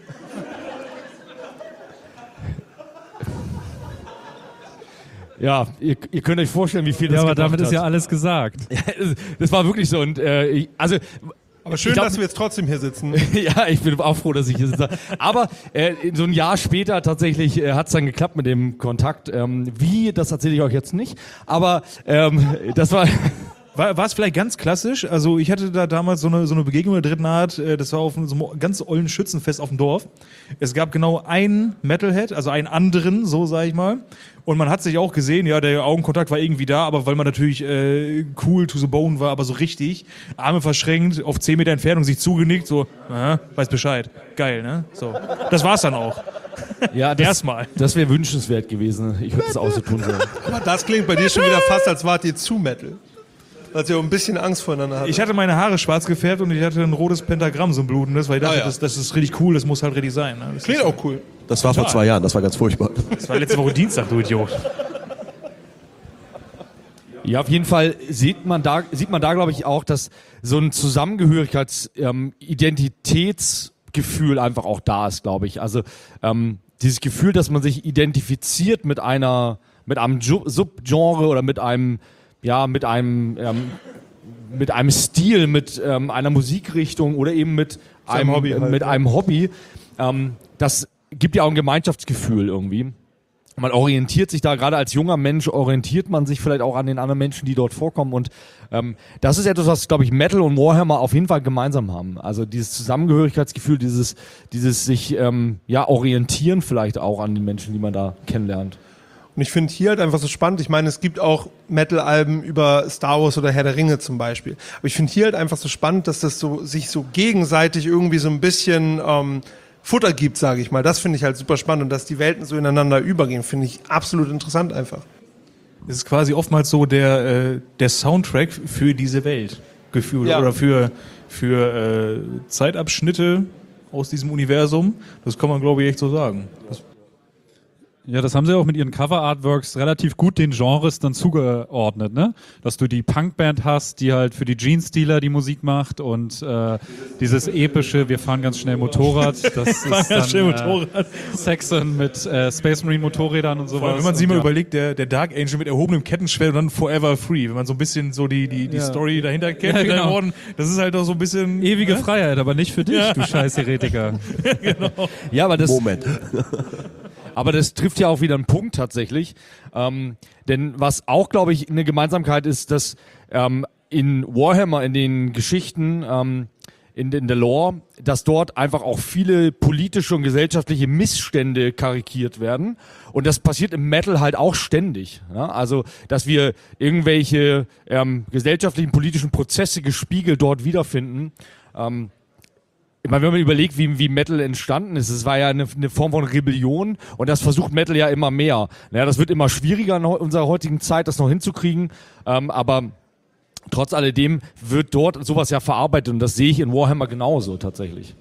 Ja, ihr, ihr könnt euch vorstellen, wie viel das Ja, aber gebracht damit hat. ist ja alles gesagt. Das war wirklich so. Und äh, ich, also, Aber schön, ich glaub- dass wir jetzt trotzdem hier sitzen. ja, ich bin auch froh, dass ich hier sitze. Aber äh, so ein Jahr später tatsächlich äh, hat es dann geklappt mit dem Kontakt. Ähm, wie, das erzähle ich euch jetzt nicht. Aber ähm, das war. War, war es vielleicht ganz klassisch? Also ich hatte da damals so eine, so eine Begegnung der dritten Art, äh, das war auf so einem ganz ollen Schützenfest auf dem Dorf. Es gab genau einen Metalhead, also einen anderen, so sage ich mal. Und man hat sich auch gesehen, ja, der Augenkontakt war irgendwie da, aber weil man natürlich äh, cool to the bone war, aber so richtig, Arme verschränkt, auf zehn Meter Entfernung sich zugenickt, so, aha, weiß Bescheid, geil, ne? So, das war's dann auch. Ja, das, Erstmal. das wäre wünschenswert gewesen. Ich würde das auch so tun sollen. Aber das klingt bei dir schon wieder fast, als wart ihr zu Metal. Als ihr auch ein bisschen Angst voneinander hattet. Ich hatte meine Haare schwarz gefärbt und ich hatte ein rotes Pentagramm, so ein blutendes, weil ich dachte, Ah, ja. das, das ist richtig cool, das muss halt richtig sein. Ne? Das, Klingt ist, auch cool. Das war vor zwei Jahren, das war ganz furchtbar. das war letzte Woche Dienstag, du Idiot. Ja, auf jeden Fall sieht man da, sieht man da, glaube ich, auch, dass so ein Zusammengehörigkeits-, ähm, Identitätsgefühl einfach auch da ist, glaube ich. Also ähm, dieses Gefühl, dass man sich identifiziert mit einer, mit einem Ju- Subgenre oder mit einem, ja, mit einem, ähm, mit einem Stil, mit ähm, einer Musikrichtung oder eben mit Seinem einem Hobby halt, mit ja. einem Hobby. Ähm, das gibt ja auch ein Gemeinschaftsgefühl irgendwie. Man orientiert sich da, gerade als junger Mensch, orientiert man sich vielleicht auch an den anderen Menschen, die dort vorkommen. Und ähm, das ist etwas, was, glaube ich, Metal und Warhammer auf jeden Fall gemeinsam haben. Also dieses Zusammengehörigkeitsgefühl, dieses, dieses sich ähm, ja, orientieren vielleicht auch an den Menschen, die man da kennenlernt. Und ich finde hier halt einfach so spannend. Ich meine, es gibt auch Metal-Alben über Star Wars oder Herr der Ringe zum Beispiel. Aber ich finde hier halt einfach so spannend, dass das so sich so gegenseitig irgendwie so ein bisschen ähm, Futter gibt, sage ich mal. Das finde ich halt super spannend. Und dass die Welten so ineinander übergehen, finde ich absolut interessant einfach. Es ist quasi oftmals so der, äh, der Soundtrack für diese Welt gefühlt Ja. oder für, für äh, Zeitabschnitte aus diesem Universum. Das kann man, glaube ich, echt so sagen. Das Ja, das haben sie auch mit ihren Cover-Artworks relativ gut den Genres dann zugeordnet, ne? Dass du die Punkband hast, die halt für die Jeans-Dealer die Musik macht und äh, dieses epische, wir fahren ganz schnell Motorrad, das ist Fahren ganz schnell dann, Motorrad. Äh, Saxon mit äh, Space Marine Motorrädern und sowas. Vor allem, wenn man sich Und mal ja. überlegt, der, der Dark Angel mit erhobenem Kettenschwert und dann Forever Free, wenn man so ein bisschen so die, die, die Ja. Story dahinter kennt, Ja, genau. geworden, das ist halt auch so ein bisschen... Ewige ne? Freiheit, aber nicht für dich, Ja. du scheiß Heretiker. Ja, aber das, Moment. aber das trifft ja auch wieder einen Punkt tatsächlich. Ähm, denn was auch, glaube ich, eine Gemeinsamkeit ist, dass ähm, in Warhammer, in den Geschichten, ähm, in, in der Lore, dass dort einfach auch viele politische und gesellschaftliche Missstände karikiert werden. Und das passiert im Metal halt auch ständig. Ja? Also, dass wir irgendwelche ähm, gesellschaftlichen, politischen Prozesse gespiegelt dort wiederfinden. Ähm, Ich meine, wenn man überlegt, wie, wie Metal entstanden ist, es war ja eine, eine Form von Rebellion und das versucht Metal ja immer mehr. Naja, das wird immer schwieriger in unserer heutigen Zeit, das noch hinzukriegen, ähm, aber trotz alledem wird dort sowas ja verarbeitet und das sehe ich in Warhammer genauso tatsächlich.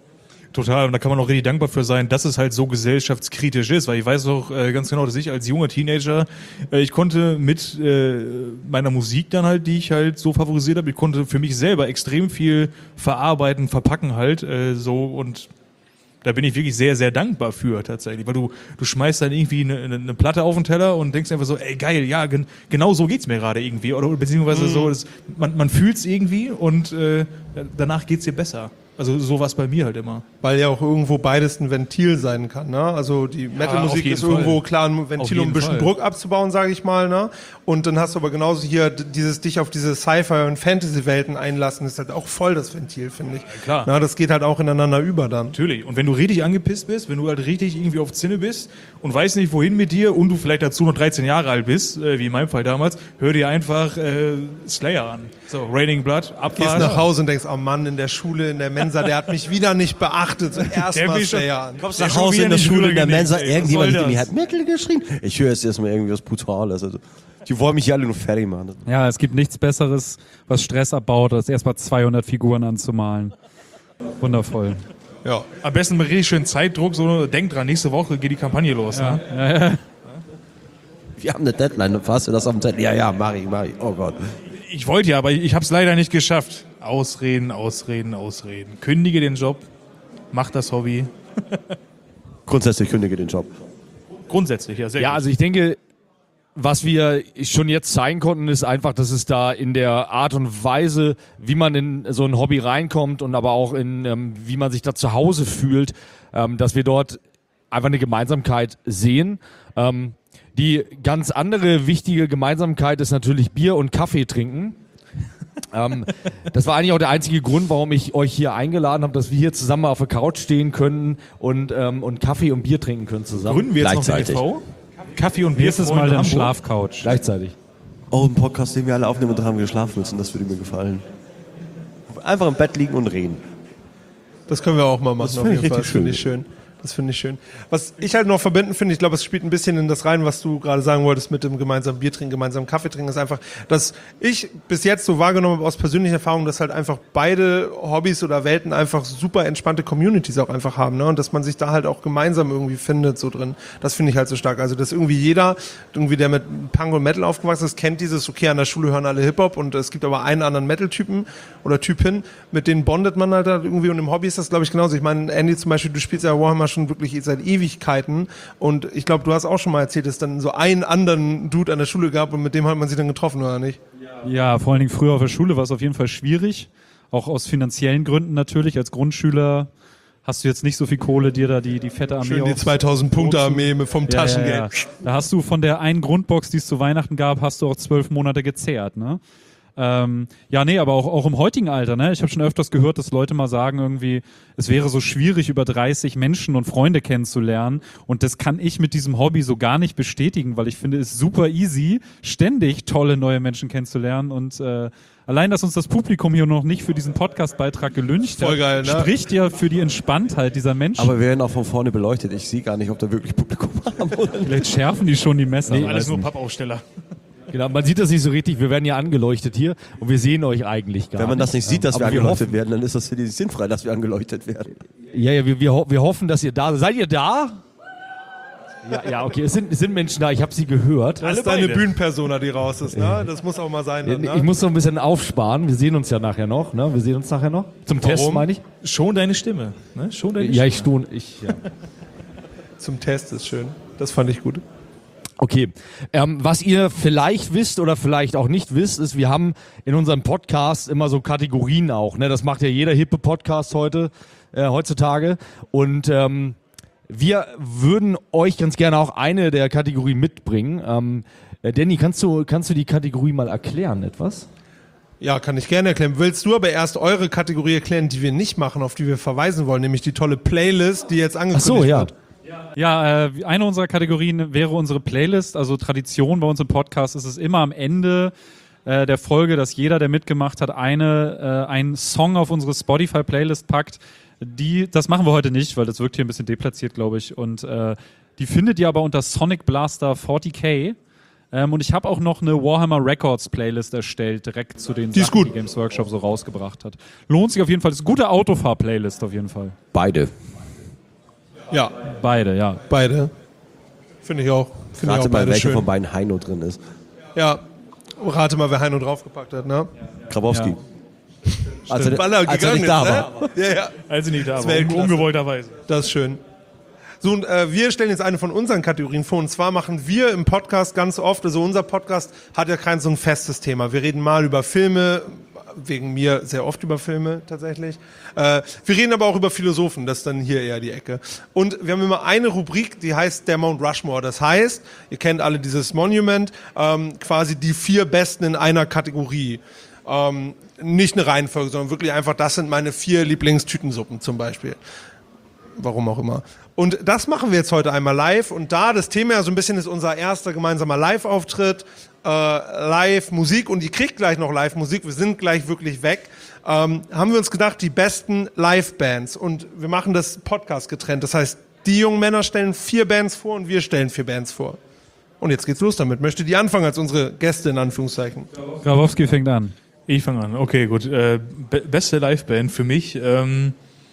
Total, und da kann man auch richtig dankbar für sein, dass es halt so gesellschaftskritisch ist, weil ich weiß auch äh, ganz genau, dass ich als junger Teenager, äh, ich konnte mit äh, meiner Musik dann halt, die ich halt so favorisiert habe, ich konnte für mich selber extrem viel verarbeiten, verpacken halt äh, so und da bin ich wirklich sehr, sehr dankbar für tatsächlich, weil du, du schmeißt dann irgendwie eine, eine, eine Platte auf den Teller und denkst einfach so, ey geil, ja, gen, genau so geht's mir gerade irgendwie oder beziehungsweise Mhm. so, das, man, man fühlt's irgendwie und äh, danach geht's dir besser. Also so war's bei mir halt immer. Weil ja auch irgendwo beides ein Ventil sein kann. Ne? Also die Metal-Musik auf jeden ist irgendwo Fall. klar ein Auf Ventil, jeden um ein bisschen Fall. Druck abzubauen, sage ich mal. Ne? Und dann hast du aber genauso hier d- dieses dich auf diese Sci-Fi- und Fantasy-Welten einlassen, ist halt auch voll das Ventil, finde ich. klar. Na, das geht halt auch ineinander über dann. Natürlich. Und wenn du richtig angepisst bist, wenn du halt richtig irgendwie auf Zinne bist und weißt nicht, wohin mit dir und du vielleicht dazu noch dreizehn Jahre alt bist, äh, wie in meinem Fall damals, hör dir einfach äh, Slayer an. So, Raining Blood, Gehst Abfahrt. nach Hause und denkst, oh Mann, in der Schule, in der Mensa, der hat mich wieder nicht beachtet. So Der erstmal will schon- Slayer an. Kommst Der nach schon Hause wieder in der nicht Schule, in der rübergelegt, Mensa, ey. Was irgendjemand soll hat mir das? hat Metal geschrien. Ich höre jetzt erstmal irgendwie was Brutales. Also, die wollen mich hier alle nur fertig machen. Ja, es gibt nichts Besseres, was Stress abbaut, als erstmal zweihundert Figuren anzumalen. Wundervoll. Ja. Am besten mit richtig schön Zeitdruck, so denk dran, nächste Woche geht die Kampagne los. Ne? Wir haben eine Deadline. Hast du das auf dem Zettel? Ja, ja, mach ich, mach ich. Oh Gott. Ich wollte ja, aber ich habe es leider nicht geschafft. Ausreden, ausreden, ausreden. Kündige den Job, mach das Hobby. Grundsätzlich kündige den Job. Grundsätzlich, ja, sehr Ja, gut. also ich denke, was wir schon jetzt zeigen konnten, ist einfach, dass es da in der Art und Weise, wie man in so ein Hobby reinkommt und aber auch in, ähm, wie man sich da zu Hause fühlt, ähm, dass wir dort einfach eine Gemeinsamkeit sehen. Ähm, die ganz andere wichtige Gemeinsamkeit ist natürlich Bier und Kaffee trinken. ähm, das war eigentlich auch der einzige Grund, warum ich euch hier eingeladen habe, dass wir hier zusammen auf der Couch stehen können und, ähm, und Kaffee und Bier trinken können zusammen. Gründen wir jetzt noch eine Gleichzeitig. E V? Kaffee und Bier. Nächstes Mal den Schlafcouch. Gleichzeitig. Oh, ein Podcast, den wir alle aufnehmen und daran wir schlafen müssen. Das würde mir gefallen. Einfach im Bett liegen und reden. Das können wir auch mal machen, Das auf finde ich jeden Fall. richtig Das finde schön. ich schön. Das finde ich schön. Was ich halt noch verbinden finde, ich glaube, es spielt ein bisschen in das rein, was du gerade sagen wolltest mit dem gemeinsamen Bier trinken, gemeinsamen Kaffee trinken, ist einfach, dass ich bis jetzt so wahrgenommen habe aus persönlicher Erfahrung, dass halt einfach beide Hobbys oder Welten einfach super entspannte Communities auch einfach haben, ne? Und dass man sich da halt auch gemeinsam irgendwie findet so drin. Das finde ich halt so stark. Also, dass irgendwie jeder, irgendwie der mit Punk und Metal aufgewachsen ist, kennt dieses, okay, an der Schule hören alle Hip-Hop und es gibt aber einen anderen Metal-Typen oder Typin, mit denen bondet man halt, halt irgendwie und im Hobby ist das, glaube ich, genauso. Ich meine, Andy zum Beispiel, du spielst ja Warhammer schon wirklich seit Ewigkeiten und ich glaube, du hast auch schon mal erzählt, dass es dann so einen anderen Dude an der Schule gab und mit dem hat man sich dann getroffen, oder nicht? Ja, vor allen Dingen früher auf der Schule war es auf jeden Fall schwierig. Auch aus finanziellen Gründen natürlich. Als Grundschüler hast du jetzt nicht so viel Kohle, dir da die, die fette Armee Schön die aufs- zweitausend-Punkte-Armee mit- vom Ja, Taschengeld. ja, ja. Da hast du von der einen Grundbox, die es zu Weihnachten gab, hast du auch zwölf Monate gezehrt, ne? Ähm, ja, nee, aber auch, auch im heutigen Alter, ne? Ich habe schon öfters gehört, dass Leute mal sagen irgendwie, es wäre so schwierig, über dreißig Menschen und Freunde kennenzulernen. Und das kann ich mit diesem Hobby so gar nicht bestätigen, weil ich finde, es ist super easy, ständig tolle neue Menschen kennenzulernen. Und äh, allein, dass uns das Publikum hier noch nicht für diesen Podcast-Beitrag gelüncht Voll hat, geil, ne? spricht ja für die Entspanntheit dieser Menschen. Aber wir werden auch von vorne beleuchtet. Ich sehe gar nicht, ob da wirklich Publikum haben oder nicht. Vielleicht schärfen die schon die Messer. Alles weiß nur nicht. Pappaufsteller. Genau, man sieht das nicht so richtig. Wir werden ja angeleuchtet hier und wir sehen euch eigentlich gar Wenn man das nicht sieht, dass Aber wir wir angeleuchtet hoffen- werden, dann ist das für die sinnfrei, dass wir angeleuchtet werden. Ja, ja, wir, wir, ho- wir hoffen, dass ihr da seid. Seid ihr da? Ja, ja, okay, es sind, es sind Menschen da, ich habe sie gehört. Das ist Alle deine beide. Bühnenpersona, die raus ist, ne? Das muss auch mal sein. Dann, ne? Ich muss noch ein bisschen aufsparen, wir sehen uns ja nachher noch, ne? Wir sehen uns nachher noch. Zum Test, Warum? meine ich. Schon deine Stimme. Ne? Schon deine Ja, Stimme. ich stun, ich, ja. Zum Test ist schön. Das fand ich gut. Okay, ähm, was ihr vielleicht wisst oder vielleicht auch nicht wisst, ist, wir haben in unserem Podcast immer so Kategorien auch. Ne? Das macht ja jeder hippe Podcast heute, äh, heutzutage. Und ähm, wir würden euch ganz gerne auch eine der Kategorien mitbringen. Ähm, äh, Danny, kannst du, kannst du die Kategorie mal erklären, etwas? Ja, kann ich gerne erklären. Willst du aber erst eure Kategorie erklären, die wir nicht machen, auf die wir verweisen wollen, nämlich die tolle Playlist, die jetzt Ach angekündigt so, ja. wird? Ja, äh, eine unserer Kategorien wäre unsere Playlist. Also Tradition bei uns im Podcast ist es immer am Ende äh, der Folge, dass jeder, der mitgemacht hat, eine, äh, einen Song auf unsere Spotify-Playlist packt. Die, das machen wir heute nicht, weil das wirkt hier ein bisschen deplatziert, glaube ich. Und äh, die findet ihr aber unter Sonic Blaster vierzig K. Ähm, und ich habe auch noch eine Warhammer Records Playlist erstellt, direkt zu den Die ist Sachen, gut. die Games Workshop so rausgebracht hat. Lohnt sich auf jeden Fall. Das ist eine gute Autofahr-Playlist auf jeden Fall. Beide. Ja, Beide, ja. beide. Finde ich auch. Finde ich Rate auch mal, beide welcher schön. von beiden Heino drin ist. Ja, rate mal, wer Heino draufgepackt hat, ne? Grabowski. Ja. Als er, Weil er als er gegangen nicht da ist, war. ne? Ja, ja, Als sie nicht da war. Weltklasse. Ungewollterweise. das ist schön. So, und äh, wir stellen jetzt eine von unseren Kategorien vor. Und zwar machen wir im Podcast ganz oft, also unser Podcast hat ja kein so ein festes Thema. Wir reden mal über Filme, wegen mir sehr oft über Filme tatsächlich. Äh, wir reden aber auch über Philosophen, das ist dann hier eher die Ecke. Und wir haben immer eine Rubrik, die heißt der Mount Rushmore. Das heißt, ihr kennt alle dieses Monument, ähm, quasi die vier Besten in einer Kategorie. Ähm, nicht eine Reihenfolge, sondern wirklich einfach, das sind meine vier Lieblingstütensuppen zum Beispiel. Warum auch immer. Und das machen wir jetzt heute einmal live. Und da das Thema ja so ein bisschen ist unser erster gemeinsamer Live-Auftritt, äh, Live-Musik, und ihr kriegt gleich noch Live-Musik, wir sind gleich wirklich weg, ähm, haben wir uns gedacht, die besten Live-Bands. Und wir machen das Podcast getrennt. Das heißt, die jungen Männer stellen vier Bands vor und wir stellen vier Bands vor. Und jetzt geht's los damit. Möchte die anfangen als unsere Gäste in Anführungszeichen? Grabowski fängt an. Ich fange an. Okay, gut. Äh, be beste Liveband für mich ähm,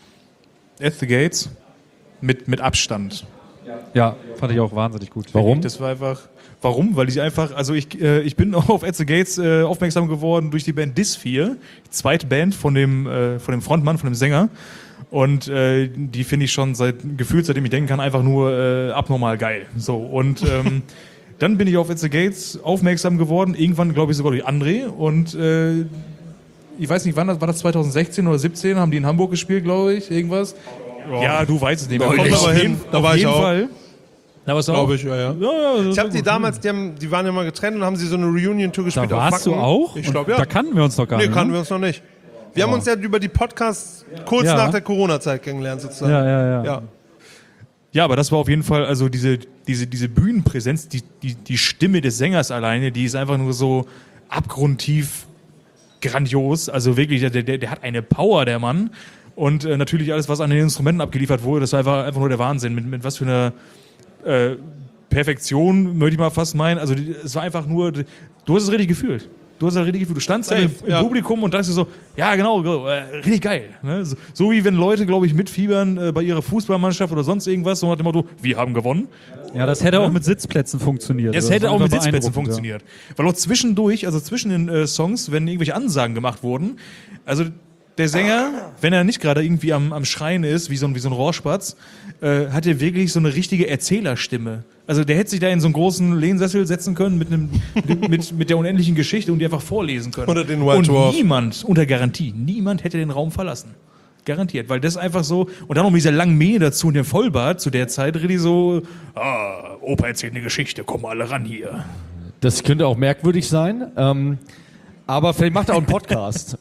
At the Gates mit, mit Abstand. Ja, fand ich auch wahnsinnig gut. Warum? Das war einfach. Warum? Weil ich einfach, also ich, äh, ich bin auf At the Gates äh, aufmerksam geworden durch die Band Disfear, die zweite Band von dem, äh, von dem Frontmann, von dem Sänger. Und äh, die finde ich schon seit gefühlt, seitdem ich denken kann, einfach nur äh, abnormal geil. So, und ähm, dann bin ich auf At the Gates aufmerksam geworden, irgendwann glaube ich sogar durch André. Und äh, ich weiß nicht, wann das war, das zwanzig sechzehn oder siebzehn, haben die in Hamburg gespielt, glaube ich, irgendwas. Ja, du weißt es nicht mehr. Neulich. Kommt aber Auf hin, jeden- da auf war ich jeden auch. Fall. Da warst du auch. Glaube ich, ja, ja. Ja, ja, das Ich war habe die gut. damals, die, haben, die waren ja mal getrennt und haben sie so eine Reunion-Tour gespielt. Da auf warst du Wacken. auch? Ich Und glaube, ja. Da kannten wir uns doch gar Nee, nicht. kannten ne? wir uns noch nicht. Wir haben uns ja über die Podcasts kurz Ja. nach der Corona-Zeit kennengelernt, sozusagen. Ja, ja, ja. Ja. Ja, aber das war auf jeden Fall, also diese, diese, diese Bühnenpräsenz, die, die, die Stimme des Sängers alleine, die ist einfach nur so abgrundtief grandios. Also wirklich, der, der, der hat eine Power, der Mann. Und äh, natürlich alles, was an den Instrumenten abgeliefert wurde, das war einfach, einfach nur der Wahnsinn. Mit, mit was für einer äh, Perfektion, möchte ich mal fast meinen. Also die- es war einfach nur, du hast es richtig gefühlt. Du hast es richtig gefühlt. Du standst da Safe, im, im ja. Publikum und dachtest dir so, ja genau, genau, äh, richtig geil. Ne? So, so wie wenn Leute, glaube ich, mitfiebern äh, bei ihrer Fußballmannschaft oder sonst irgendwas, so nach dem Motto, wir haben gewonnen. Ja, das hätte auch mit Sitzplätzen funktioniert. Es Das hätte war auch mit einfach Sitzplätzen beeindruckend, funktioniert. Weil auch zwischendurch, also zwischen den äh, Songs, wenn irgendwelche Ansagen gemacht wurden, also der Sänger, wenn er nicht gerade irgendwie am, am Schreien ist, wie so ein, wie so ein Rohrspatz, äh, hat er wirklich so eine richtige Erzählerstimme. Also der hätte sich da in so einen großen Lehnsessel setzen können mit, einem, mit, mit der unendlichen Geschichte und die einfach vorlesen können. Oder den White Und Dwarf. niemand, unter Garantie, niemand hätte den Raum verlassen. Garantiert, weil das einfach so, und dann noch mit dieser langen Mähne dazu und dem Vollbart zu der Zeit, richtig so, ah, Opa erzählt eine Geschichte, kommen alle ran hier. Das könnte auch merkwürdig sein. Ähm, aber vielleicht macht er auch einen Podcast.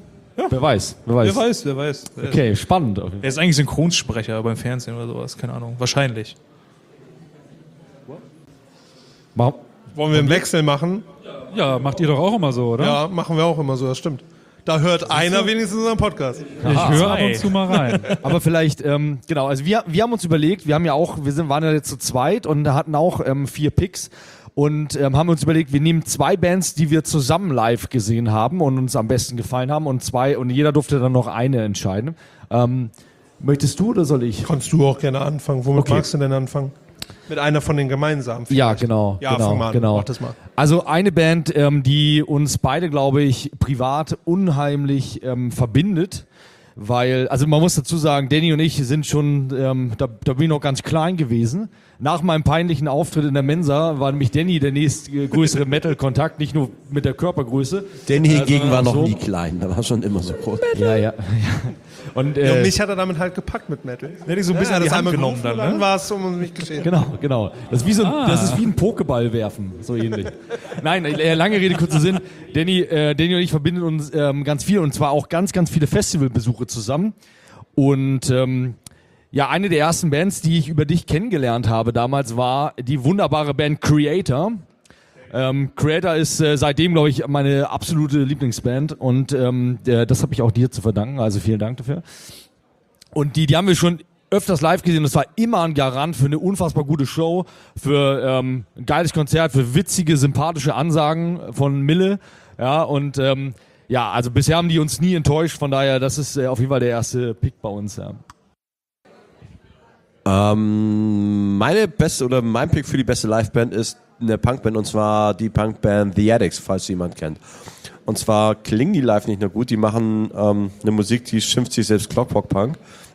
Wer weiß, wer weiß. Wer weiß, wer weiß. Okay, spannend. Er ist eigentlich Synchronsprecher beim Fernsehen oder sowas, keine Ahnung. Wahrscheinlich. Mach- Wollen wir einen Wechsel machen? Ja, macht ihr doch auch immer so, oder? Ja, machen wir auch immer so, das stimmt. Da hört einer wenigstens unseren Podcast. Ich höre ab zwei. und zu mal rein. Aber vielleicht, ähm, genau, also wir, wir haben uns überlegt, wir haben ja auch, wir sind, waren ja jetzt zu zweit und hatten auch ähm, vier Picks und ähm, haben uns überlegt, wir nehmen zwei Bands, die wir zusammen live gesehen haben und uns am besten gefallen haben und zwei, und jeder durfte dann noch eine entscheiden. Ähm, möchtest du oder soll ich? Kannst du auch gerne anfangen. Womit Okay. magst du denn anfangen? Mit einer von den gemeinsamen. Ja, vielleicht. genau. Ja, genau, fang mal an. genau. Mach das mal. Also eine Band, ähm, die uns beide, glaube ich, privat unheimlich ähm, verbindet. Weil, also man muss dazu sagen, Danny und ich sind schon, ähm, da, da bin ich noch ganz klein gewesen. Nach meinem peinlichen Auftritt in der Mensa war nämlich Danny der nächstgrößere Metal-Kontakt, nicht nur mit der Körpergröße. Danny äh, hingegen sondern war auch noch so. nie klein, der war schon immer so groß. Ja, ja. ja. Und, Ja, äh, und mich hat er damit halt gepackt mit Metal. Hätte ich so ein bisschen ja, an die das Hand einmal genommen gerufen dann, und ne? war es um mich geschehen. Genau, genau. Das ist wie so ein, Ah. das ist wie ein Pokéball werfen, so ähnlich. Nein, äh, lange Rede, kurzer Sinn. Danny, äh, Danny und ich verbinden uns ähm, ganz viel und zwar auch ganz, ganz viele Festivalbesuche zusammen. Und ähm, ja, eine der ersten Bands, die ich über dich kennengelernt habe damals, war die wunderbare Band Creator. Ähm, Creator ist äh, seitdem, glaube ich, meine absolute Lieblingsband und ähm, der, das habe ich auch dir zu verdanken, also vielen Dank dafür. Und die, die haben wir schon öfters live gesehen. Das war immer ein Garant für eine unfassbar gute Show, für ähm, ein geiles Konzert, für witzige, sympathische Ansagen von Mille. Ja, und ähm, ja, also bisher haben die uns nie enttäuscht. Von daher, das ist äh, auf jeden Fall der erste Pick bei uns. Ja. Ähm, meine beste oder mein Pick für die beste Liveband ist eine Punkband und zwar die Punkband The Addicts, falls jemand kennt. Und zwar klingen die live nicht nur gut, die machen ähm, eine Musik, die schimpft sich selbst Clockwork Punk.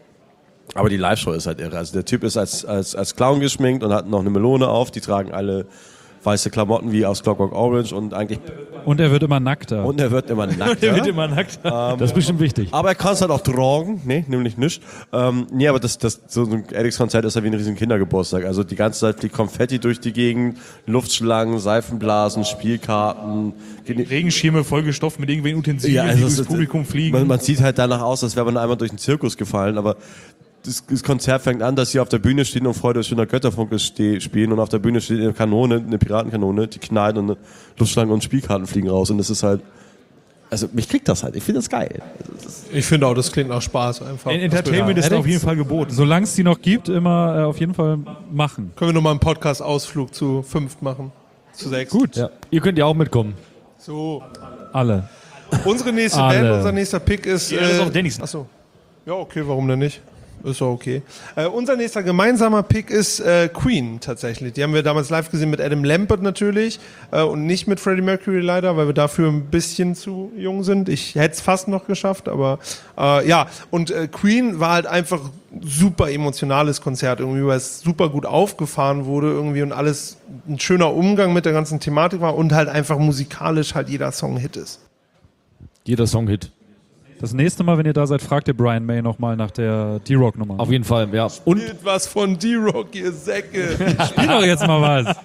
Aber die Live-Show ist halt irre. Also der Typ ist als, als, als Clown geschminkt und hat noch eine Melone auf. Die tragen alle weiße Klamotten wie aus Clockwork Orange und eigentlich Und er wird immer nackter. und er wird immer nackt. Der wird immer nackt. Das ist bestimmt wichtig. Aber er kann es halt auch tragen, nee, nämlich nicht. Ähm, nee, aber das, das, so ein Addicts-Konzert ist ja wie ein riesen Kindergeburtstag. Also die ganze Zeit fliegt Konfetti durch die Gegend, Luftschlangen, Seifenblasen, Spielkarten. Regenschirme vollgestopft mit irgendwelchen Utensilien, die es durchs ist- Publikum fliegen. Man, man sieht halt danach aus, als wäre man einmal durch den Zirkus gefallen, aber das, das Konzert fängt an, dass sie auf der Bühne stehen und Freude schöner Götterfunke ste- spielen und auf der Bühne steht eine Kanone, eine Piratenkanone, die knallt und eine Luftschlange und Spielkarten fliegen raus und das ist halt, also mich kriegt das halt, ich finde das geil. Ich finde auch, das klingt nach Spaß einfach. Entertainment ist da auf jeden Fall geboten. Solange es die noch gibt, immer äh, auf jeden Fall machen. Können wir nochmal einen Podcast-Ausflug zu fünft machen? Zu sechs? Gut, Ja. Ihr könnt ja auch mitkommen. So. alle. Unsere nächste Alle. Band, unser nächster Pick ist. Ja, das ist auch Dannys. Achso. Ja, okay, warum denn nicht? Ist doch okay. Äh, unser nächster gemeinsamer Pick ist äh, Queen tatsächlich. Die haben wir damals live gesehen mit Adam Lambert natürlich äh, und nicht mit Freddie Mercury leider, weil wir dafür ein bisschen zu jung sind. Ich hätte es fast noch geschafft, aber äh, ja. Und äh, Queen war halt einfach super emotionales Konzert irgendwie, weil es super gut aufgefahren wurde irgendwie und alles ein schöner Umgang mit der ganzen Thematik war und halt einfach musikalisch halt jeder Song ein Hit ist. Jeder Song-Hit. Das nächste Mal, wenn ihr da seid, fragt ihr Brian May nochmal nach der D-Rock-Nummer. Auf jeden Fall, ja. Und Spielt was von D-Rock, ihr Säcke. Spiel doch jetzt mal was.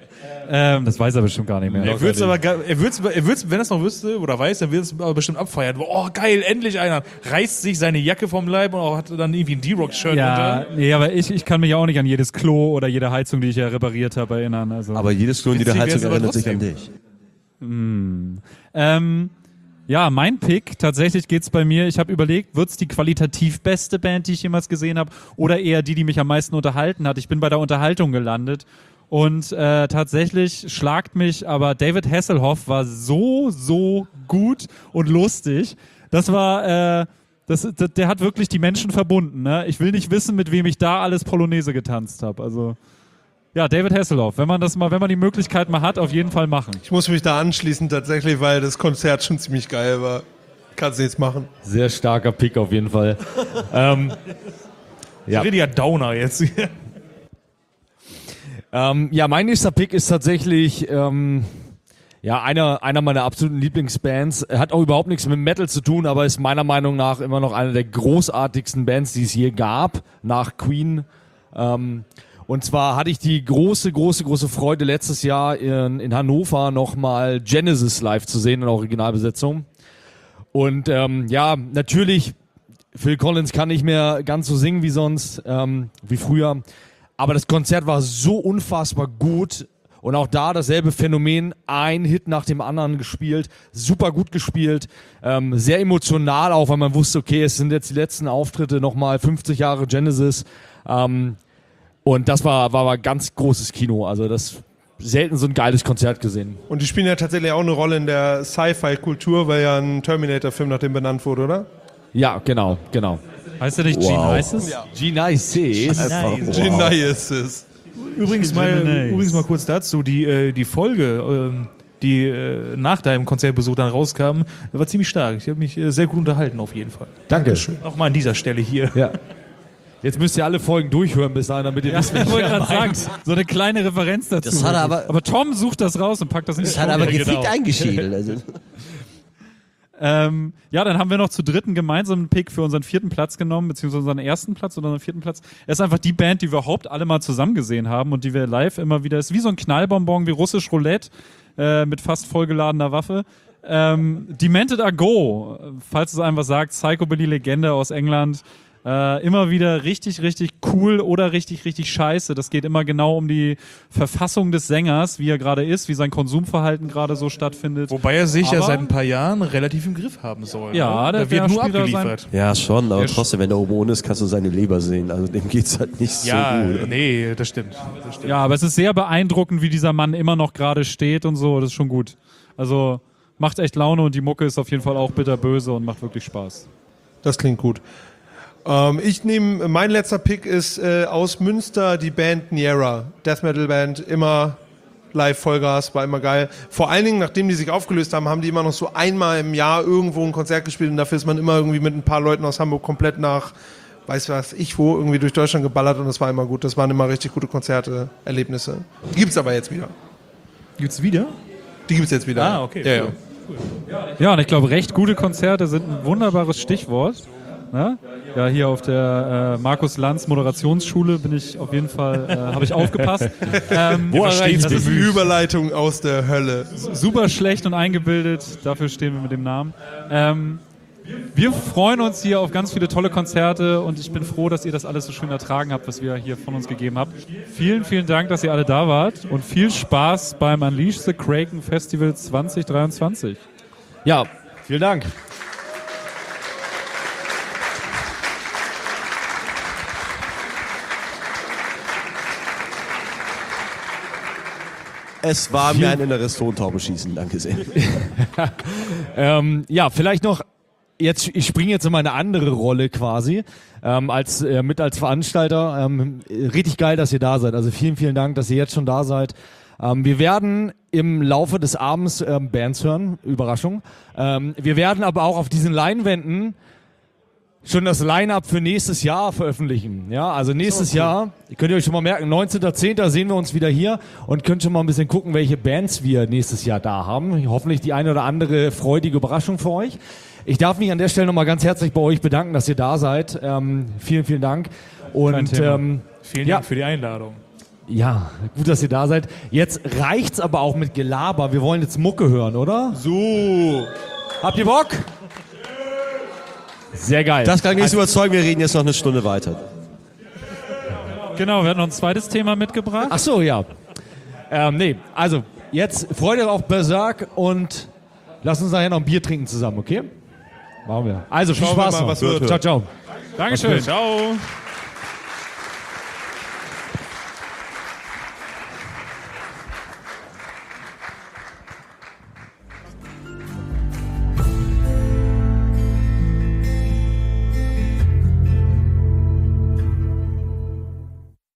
ähm, das weiß er bestimmt gar nicht mehr. Er wird's aber, ge- er wird's, er wird's, wenn er es noch wüsste oder weiß, dann wird es aber bestimmt abfeiern. Oh, geil, endlich einer. Reißt sich seine Jacke vom Leib und auch hat dann irgendwie ein D-Rock-Shirt Ja, unter. nee, aber ich, ich kann mich auch nicht an jedes Klo oder jede Heizung, die ich ja repariert habe, erinnern. Also. Aber jedes Klo in jeder Witzig Heizung wär's aber erinnert sich an trotzdem. dich. Ähm, ja, mein Pick, tatsächlich geht's bei mir, ich habe überlegt, wird's die qualitativ beste Band, die ich jemals gesehen habe, oder eher die, die mich am meisten unterhalten hat. Ich bin bei der Unterhaltung gelandet und äh, tatsächlich schlagt mich, aber David Hasselhoff war so, so gut und lustig. Das war, äh, das, das, der hat wirklich die Menschen verbunden. Ne? Ich will nicht wissen, mit wem ich da alles Polonaise getanzt habe. Also ja, David Hasselhoff, wenn man das mal, wenn man die Möglichkeit mal hat, auf jeden Fall machen. Ich muss mich da anschließen tatsächlich, weil das Konzert schon ziemlich geil war. Kannst du jetzt machen. sehr starker Pick auf jeden Fall. ähm, Ja. Richtiger Downer jetzt. ähm, ja, mein nächster Pick ist tatsächlich ähm, ja einer, einer meiner absoluten Lieblingsbands. Hat auch überhaupt nichts mit Metal zu tun, aber ist meiner Meinung nach immer noch eine der großartigsten Bands, die es je gab, nach Queen. Ähm, Und zwar hatte ich die große, große, große Freude, letztes Jahr in, in Hannover nochmal Genesis live zu sehen in Originalbesetzung. Und ähm, ja, natürlich, Phil Collins kann nicht mehr ganz so singen wie sonst, ähm, wie früher. Aber das Konzert war so unfassbar gut. Und auch da dasselbe Phänomen, ein Hit nach dem anderen gespielt, super gut gespielt, ähm, sehr emotional auch, weil man wusste, okay, es sind jetzt die letzten Auftritte, nochmal fünfzig Jahre Genesis. Ähm, Und das war, war, war ganz großes Kino. Also das selten so ein geiles Konzert gesehen. Und die spielen ja tatsächlich auch eine Rolle in der Sci-Fi-Kultur, weil ja ein Terminator-Film nach dem benannt wurde, oder? Ja, genau, genau. Heißt der nicht Gene Isis? G-Nice. Genius. Übrigens mal, Lemonades. übrigens mal kurz dazu, die, äh, die Folge, ähm, die äh, nach deinem Konzertbesuch dann rauskam, war ziemlich stark. Ich habe mich äh, sehr gut unterhalten auf jeden Fall. Danke. Auch mal an dieser Stelle hier. Ja. Jetzt müsst ihr alle Folgen durchhören bis dahin, damit ihr wisst, wie Ich ich wollte gerade meine. sagen, so eine kleine Referenz dazu. Das hat er aber- aber Tom sucht das raus und packt das in die Das hat Show. aber Ja, gefickt genau. eingeschädelt. Also. Ähm, ja, dann haben wir noch zu dritten gemeinsamen Pick für unseren vierten Platz genommen, beziehungsweise unseren ersten Platz oder unseren vierten Platz. Er ist einfach die Band, die wir überhaupt alle mal zusammen gesehen haben und die wir live immer wieder, ist wie so ein Knallbonbon, wie russisch Roulette, äh, mit fast vollgeladener Waffe. Ähm, Demented Are Go, falls es einem was sagt, Psychobilly-Legende aus England. Äh, immer wieder richtig, richtig cool oder richtig, richtig scheiße. Das geht immer genau um die Verfassung des Sängers, wie er gerade ist, wie sein Konsumverhalten gerade so stattfindet. Wobei er sich ja Aber- seit ein paar Jahren relativ im Griff haben soll. Ja, ne? der- da wird der nur spielt da abgeliefert. Ja, schon, aber Der trotzdem, wenn er oben ohne ist, kannst du seine Leber sehen. Also dem geht's halt nicht Ja, so gut. nee, das stimmt. Das stimmt. Ja, aber es ist sehr beeindruckend, wie dieser Mann immer noch gerade steht und so. Das ist schon gut. Also macht echt Laune und die Mucke ist auf jeden Fall auch bitterböse und macht wirklich Spaß. Das klingt gut. Ähm, ich nehme, mein letzter Pick ist äh, aus Münster die Band Niera. Death Metal Band, immer live Vollgas, war immer geil. Vor allen Dingen, nachdem die sich aufgelöst haben, haben die immer noch so einmal im Jahr irgendwo ein Konzert gespielt und dafür ist man immer irgendwie mit ein paar Leuten aus Hamburg komplett nach, weiß was ich wo, irgendwie durch Deutschland geballert und das war immer gut. Das waren immer richtig gute Konzerte, Erlebnisse. Die gibt's aber jetzt wieder. Gibt's wieder? Die gibt's jetzt wieder. Ah, okay, Ja, ja. cool. Ja, und ich glaube, recht gute Konzerte sind ein wunderbares Stichwort. Ne? Ja, hier auf der äh, Markus Lanz Moderationsschule bin ich auf jeden Fall, äh, habe ich aufgepasst. Ähm, Wo erreicht's Das ist eine bemüht. Überleitung aus der Hölle. super schlecht und eingebildet, dafür stehen wir mit dem Namen. Ähm, wir freuen uns hier auf ganz viele tolle Konzerte und ich bin froh, dass ihr das alles so schön ertragen habt, was wir hier von uns gegeben habt. Vielen, vielen Dank, dass ihr alle da wart und viel Spaß beim Unleash the Kraken Festival zwanzig dreiundzwanzig. Ja, vielen Dank. Es war mir ein inneres Tontaubenschießen, danke sehr. Ähm, ja, vielleicht noch, jetzt, ich springe jetzt in meine andere Rolle quasi, ähm, als, äh, mit als Veranstalter. Ähm, richtig geil, dass ihr da seid. Also vielen, vielen Dank, dass ihr jetzt schon da seid. Ähm, wir werden im Laufe des Abends ähm, Bands hören, Überraschung. Ähm, wir werden aber auch auf diesen Leinwänden schon das Line-Up für nächstes Jahr veröffentlichen. Ja, also nächstes Jahr, könnt ihr euch schon mal merken, neunzehnter zehnter sehen wir uns wieder hier und könnt schon mal ein bisschen gucken, welche Bands wir nächstes Jahr da haben. Hoffentlich die eine oder andere freudige Überraschung für euch. Ich darf mich an der Stelle nochmal ganz herzlich bei euch bedanken, dass ihr da seid. Ähm, vielen, vielen Dank. Und Thema. ähm, Vielen ja. Dank für die Einladung. ja, gut, dass ihr da seid. Jetzt reicht's aber auch mit Gelaber. Wir wollen jetzt Mucke hören, oder? So. Habt ihr Bock? Sehr geil. Das kann nicht überzeugen, wir reden jetzt noch eine Stunde weiter. Genau, wir hatten noch ein zweites Thema mitgebracht. Ach so, ja. Ähm, nee, also jetzt freut euch auf Berserk und lasst uns nachher noch ein Bier trinken zusammen, okay? Machen wir. Also viel Schauen wir Spaß mal, noch. was wird. Ciao, ciao. Dankeschön. Ciao.